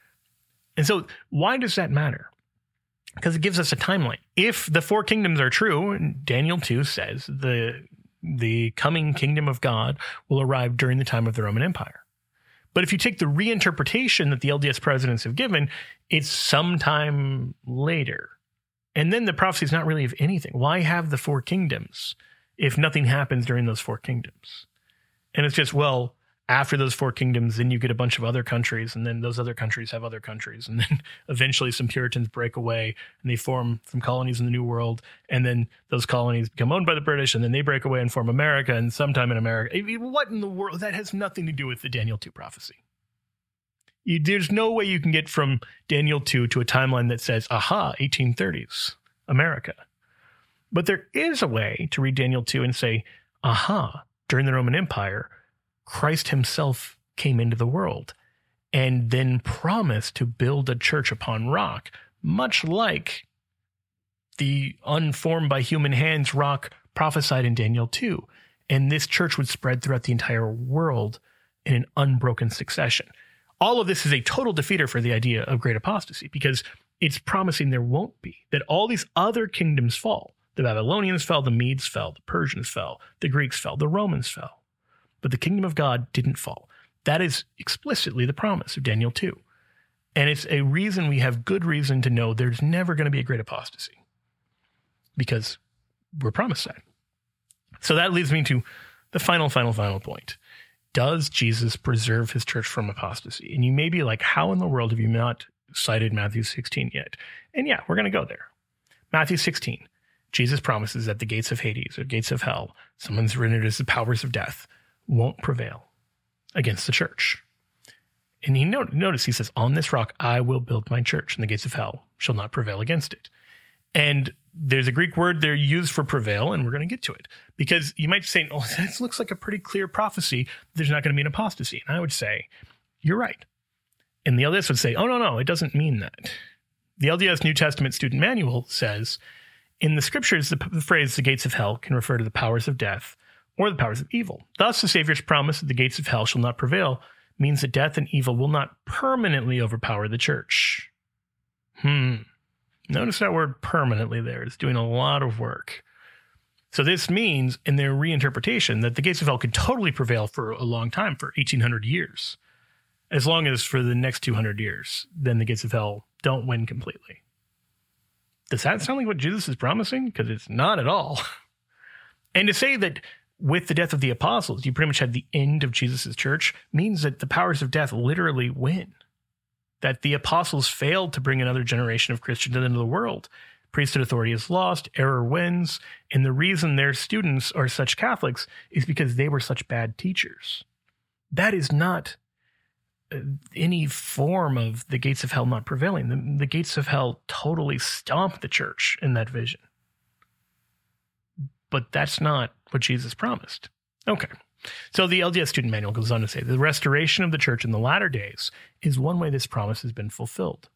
And so why does that matter? Because it gives us a timeline. If the four kingdoms are true, and Daniel two says the, the coming kingdom of God will arrive during the time of the Roman Empire. But if you take the reinterpretation that the L D S presidents have given, it's sometime later. And then the prophecy is not really of anything. Why have the four kingdoms if nothing happens during those four kingdoms? And it's just, well, after those four kingdoms, then you get a bunch of other countries, and then those other countries have other countries. And then eventually some Puritans break away, and they form some colonies in the New World. And then those colonies become owned by the British, and then they break away and form America, and sometime in America. I mean, what in the world? That has nothing to do with the Daniel two prophecy. You, there's no way you can get from Daniel two to a timeline that says, aha, eighteen thirties, America. But there is a way to read Daniel two and say, aha, during the Roman Empire, Christ himself came into the world and then promised to build a church upon rock, much like the unformed by human hands rock prophesied in Daniel two. And this church would spread throughout the entire world in an unbroken succession. All of this is a total defeater for the idea of great apostasy because it's promising there won't be, that all these other kingdoms fall. The Babylonians fell, the Medes fell, the Persians fell, the Greeks fell, the Romans fell. But the kingdom of God didn't fall. That is explicitly the promise of Daniel two. And it's a reason we have good reason to know there's never going to be a great apostasy because we're promised that. So that leads me to the final, final, final point. Does Jesus preserve his church from apostasy? And you may be like, how in the world have you not cited Matthew sixteen yet? And yeah, we're going to go there. Matthew sixteen, Jesus promises that the gates of Hades or gates of hell, someone's rendered as the powers of death, won't prevail against the church. And he note, notice he says, on this rock, I will build my church, and the gates of hell shall not prevail against it. And there's a Greek word there used for prevail, and we're going to get to it. Because you might say, oh, this looks like a pretty clear prophecy. There's not going to be an apostasy. And I would say, you're right. And the L D S would say, oh, no, no, it doesn't mean that. The L D S New Testament Student Manual says, in the scriptures, the, the phrase, the gates of hell, can refer to the powers of death or the powers of evil. Thus, the Savior's promise that the gates of hell shall not prevail means that death and evil will not permanently overpower the church. Hmm. Notice that word permanently there. It's doing a lot of work. So this means, in their reinterpretation, that the gates of hell could totally prevail for a long time, for eighteen hundred years. As long as for the next two hundred years, then the gates of hell don't win completely. Does that sound like what Jesus is promising? Because it's not at all. And to say that with the death of the apostles, you pretty much had the end of Jesus' church, means that the powers of death literally win. That the apostles failed to bring another generation of Christians into the world. Priesthood authority is lost, error wins, and the reason their students are such Catholics is because they were such bad teachers. That is not any form of the gates of hell not prevailing. The, the gates of hell totally stomp the church in that vision. But that's not what Jesus promised. Okay. So the L D S Student Manual goes on to say, the restoration of the church in the latter days is one way this promise has been fulfilled.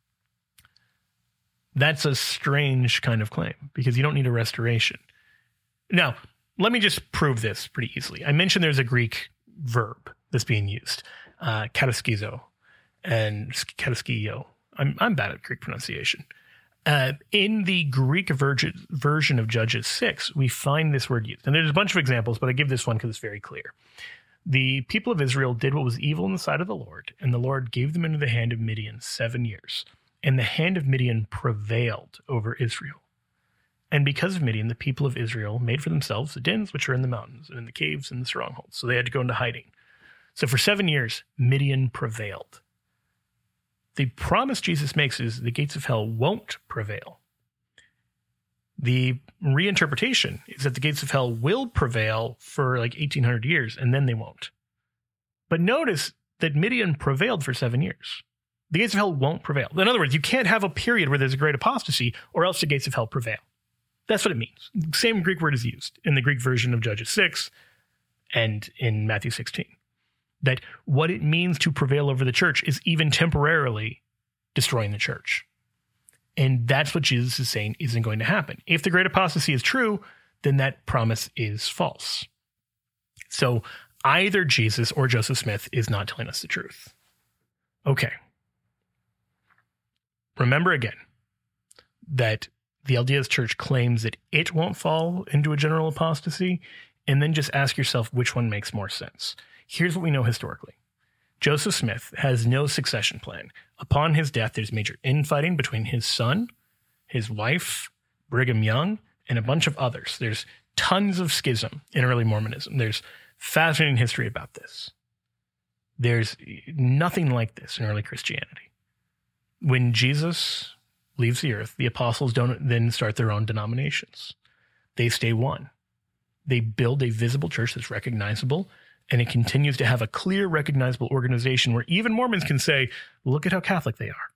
That's a strange kind of claim because you don't need a restoration. Now, let me just prove this pretty easily. I mentioned there's a Greek verb that's being used. uh, kataskizo and kataskiyo. I'm, I'm bad at Greek pronunciation. Uh, in the Greek version, version of Judges six, we find this word used. And there's a bunch of examples, but I give this one because it's very clear. The people of Israel did what was evil in the sight of the Lord, and the Lord gave them into the hand of Midian seven years. And the hand of Midian prevailed over Israel. And because of Midian, the people of Israel made for themselves the dens which are in the mountains and in the caves and the strongholds. So they had to go into hiding. So for seven years, Midian prevailed. The promise Jesus makes is the gates of hell won't prevail. The reinterpretation is that the gates of hell will prevail for like eighteen hundred years, and then they won't. But notice that Midian prevailed for seven years. The gates of hell won't prevail. In other words, you can't have a period where there's a great apostasy, or else the gates of hell prevail. That's what it means. Same Greek word is used in the Greek version of Judges six and in Matthew sixteen. That what it means to prevail over the church is even temporarily destroying the church. And that's what Jesus is saying isn't going to happen. If the great apostasy is true, then that promise is false. So either Jesus or Joseph Smith is not telling us the truth. Okay. Remember again that the L D S Church claims that it won't fall into a general apostasy, and then just ask yourself which one makes more sense. Here's what we know historically. Joseph Smith has no succession plan. Upon his death, there's major infighting between his son, his wife, Brigham Young, and a bunch of others. There's tons of schism in early Mormonism. There's fascinating history about this. There's nothing like this in early Christianity. When Jesus leaves the earth, the apostles don't then start their own denominations. They stay one. They build a visible church that's recognizable, and it continues to have a clear, recognizable organization where even Mormons can say, look at how Catholic they are.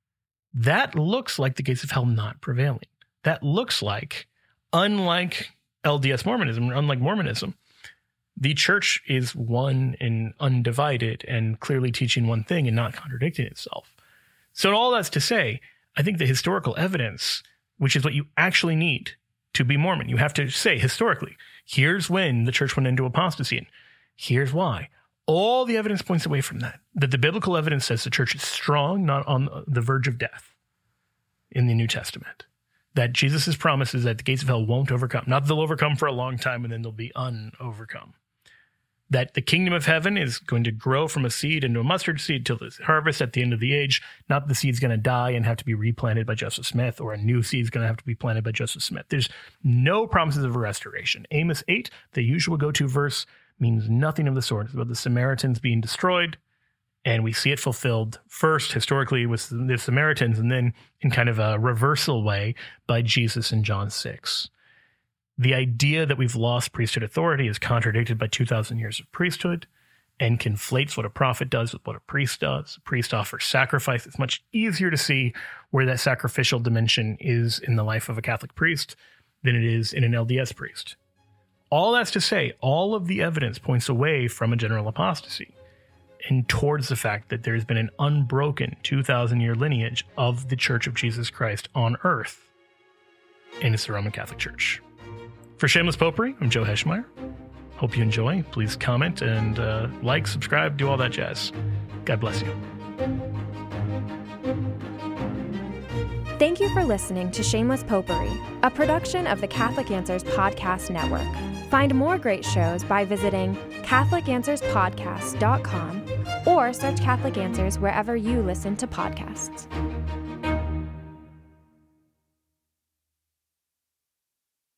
That looks like the gates of hell not prevailing. That looks like, unlike L D S Mormonism, unlike Mormonism, the church is one and undivided and clearly teaching one thing and not contradicting itself. So all that's to say, I think the historical evidence, which is what you actually need to be Mormon, you have to say historically, here's when the church went into apostasy, and here's why. All the evidence points away from that, that the biblical evidence says the church is strong, not on the verge of death in the New Testament. That Jesus' promise is that the gates of hell won't overcome. Not that they'll overcome for a long time and then they'll be unovercome. That the kingdom of heaven is going to grow from a seed into a mustard seed till the harvest at the end of the age. Not the seed's going to die and have to be replanted by Joseph Smith, or a new seed's going to have to be planted by Joseph Smith. There's no promises of a restoration. Amos eight, the usual go-to verse, means nothing of the sort. It's about the Samaritans being destroyed, and we see it fulfilled first historically with the Samaritans, and then in kind of a reversal way by Jesus in John six. The idea that we've lost priesthood authority is contradicted by two thousand years of priesthood and conflates what a prophet does with what a priest does. A priest offers sacrifice. It's much easier to see where that sacrificial dimension is in the life of a Catholic priest than it is in an L D S priest. All that's to say, all of the evidence points away from a general apostasy and towards the fact that there's been an unbroken two thousand year lineage of the Church of Jesus Christ on earth, and it's the Roman Catholic Church. For Shameless Popery, I'm Joe Heschmeyer. Hope you enjoy. Please comment and uh, like, subscribe, do all that jazz. God bless you. Thank you for listening to Shameless Popery, a production of the Catholic Answers Podcast Network. Find more great shows by visiting catholic answers podcast dot com or search Catholic Answers wherever you listen to podcasts.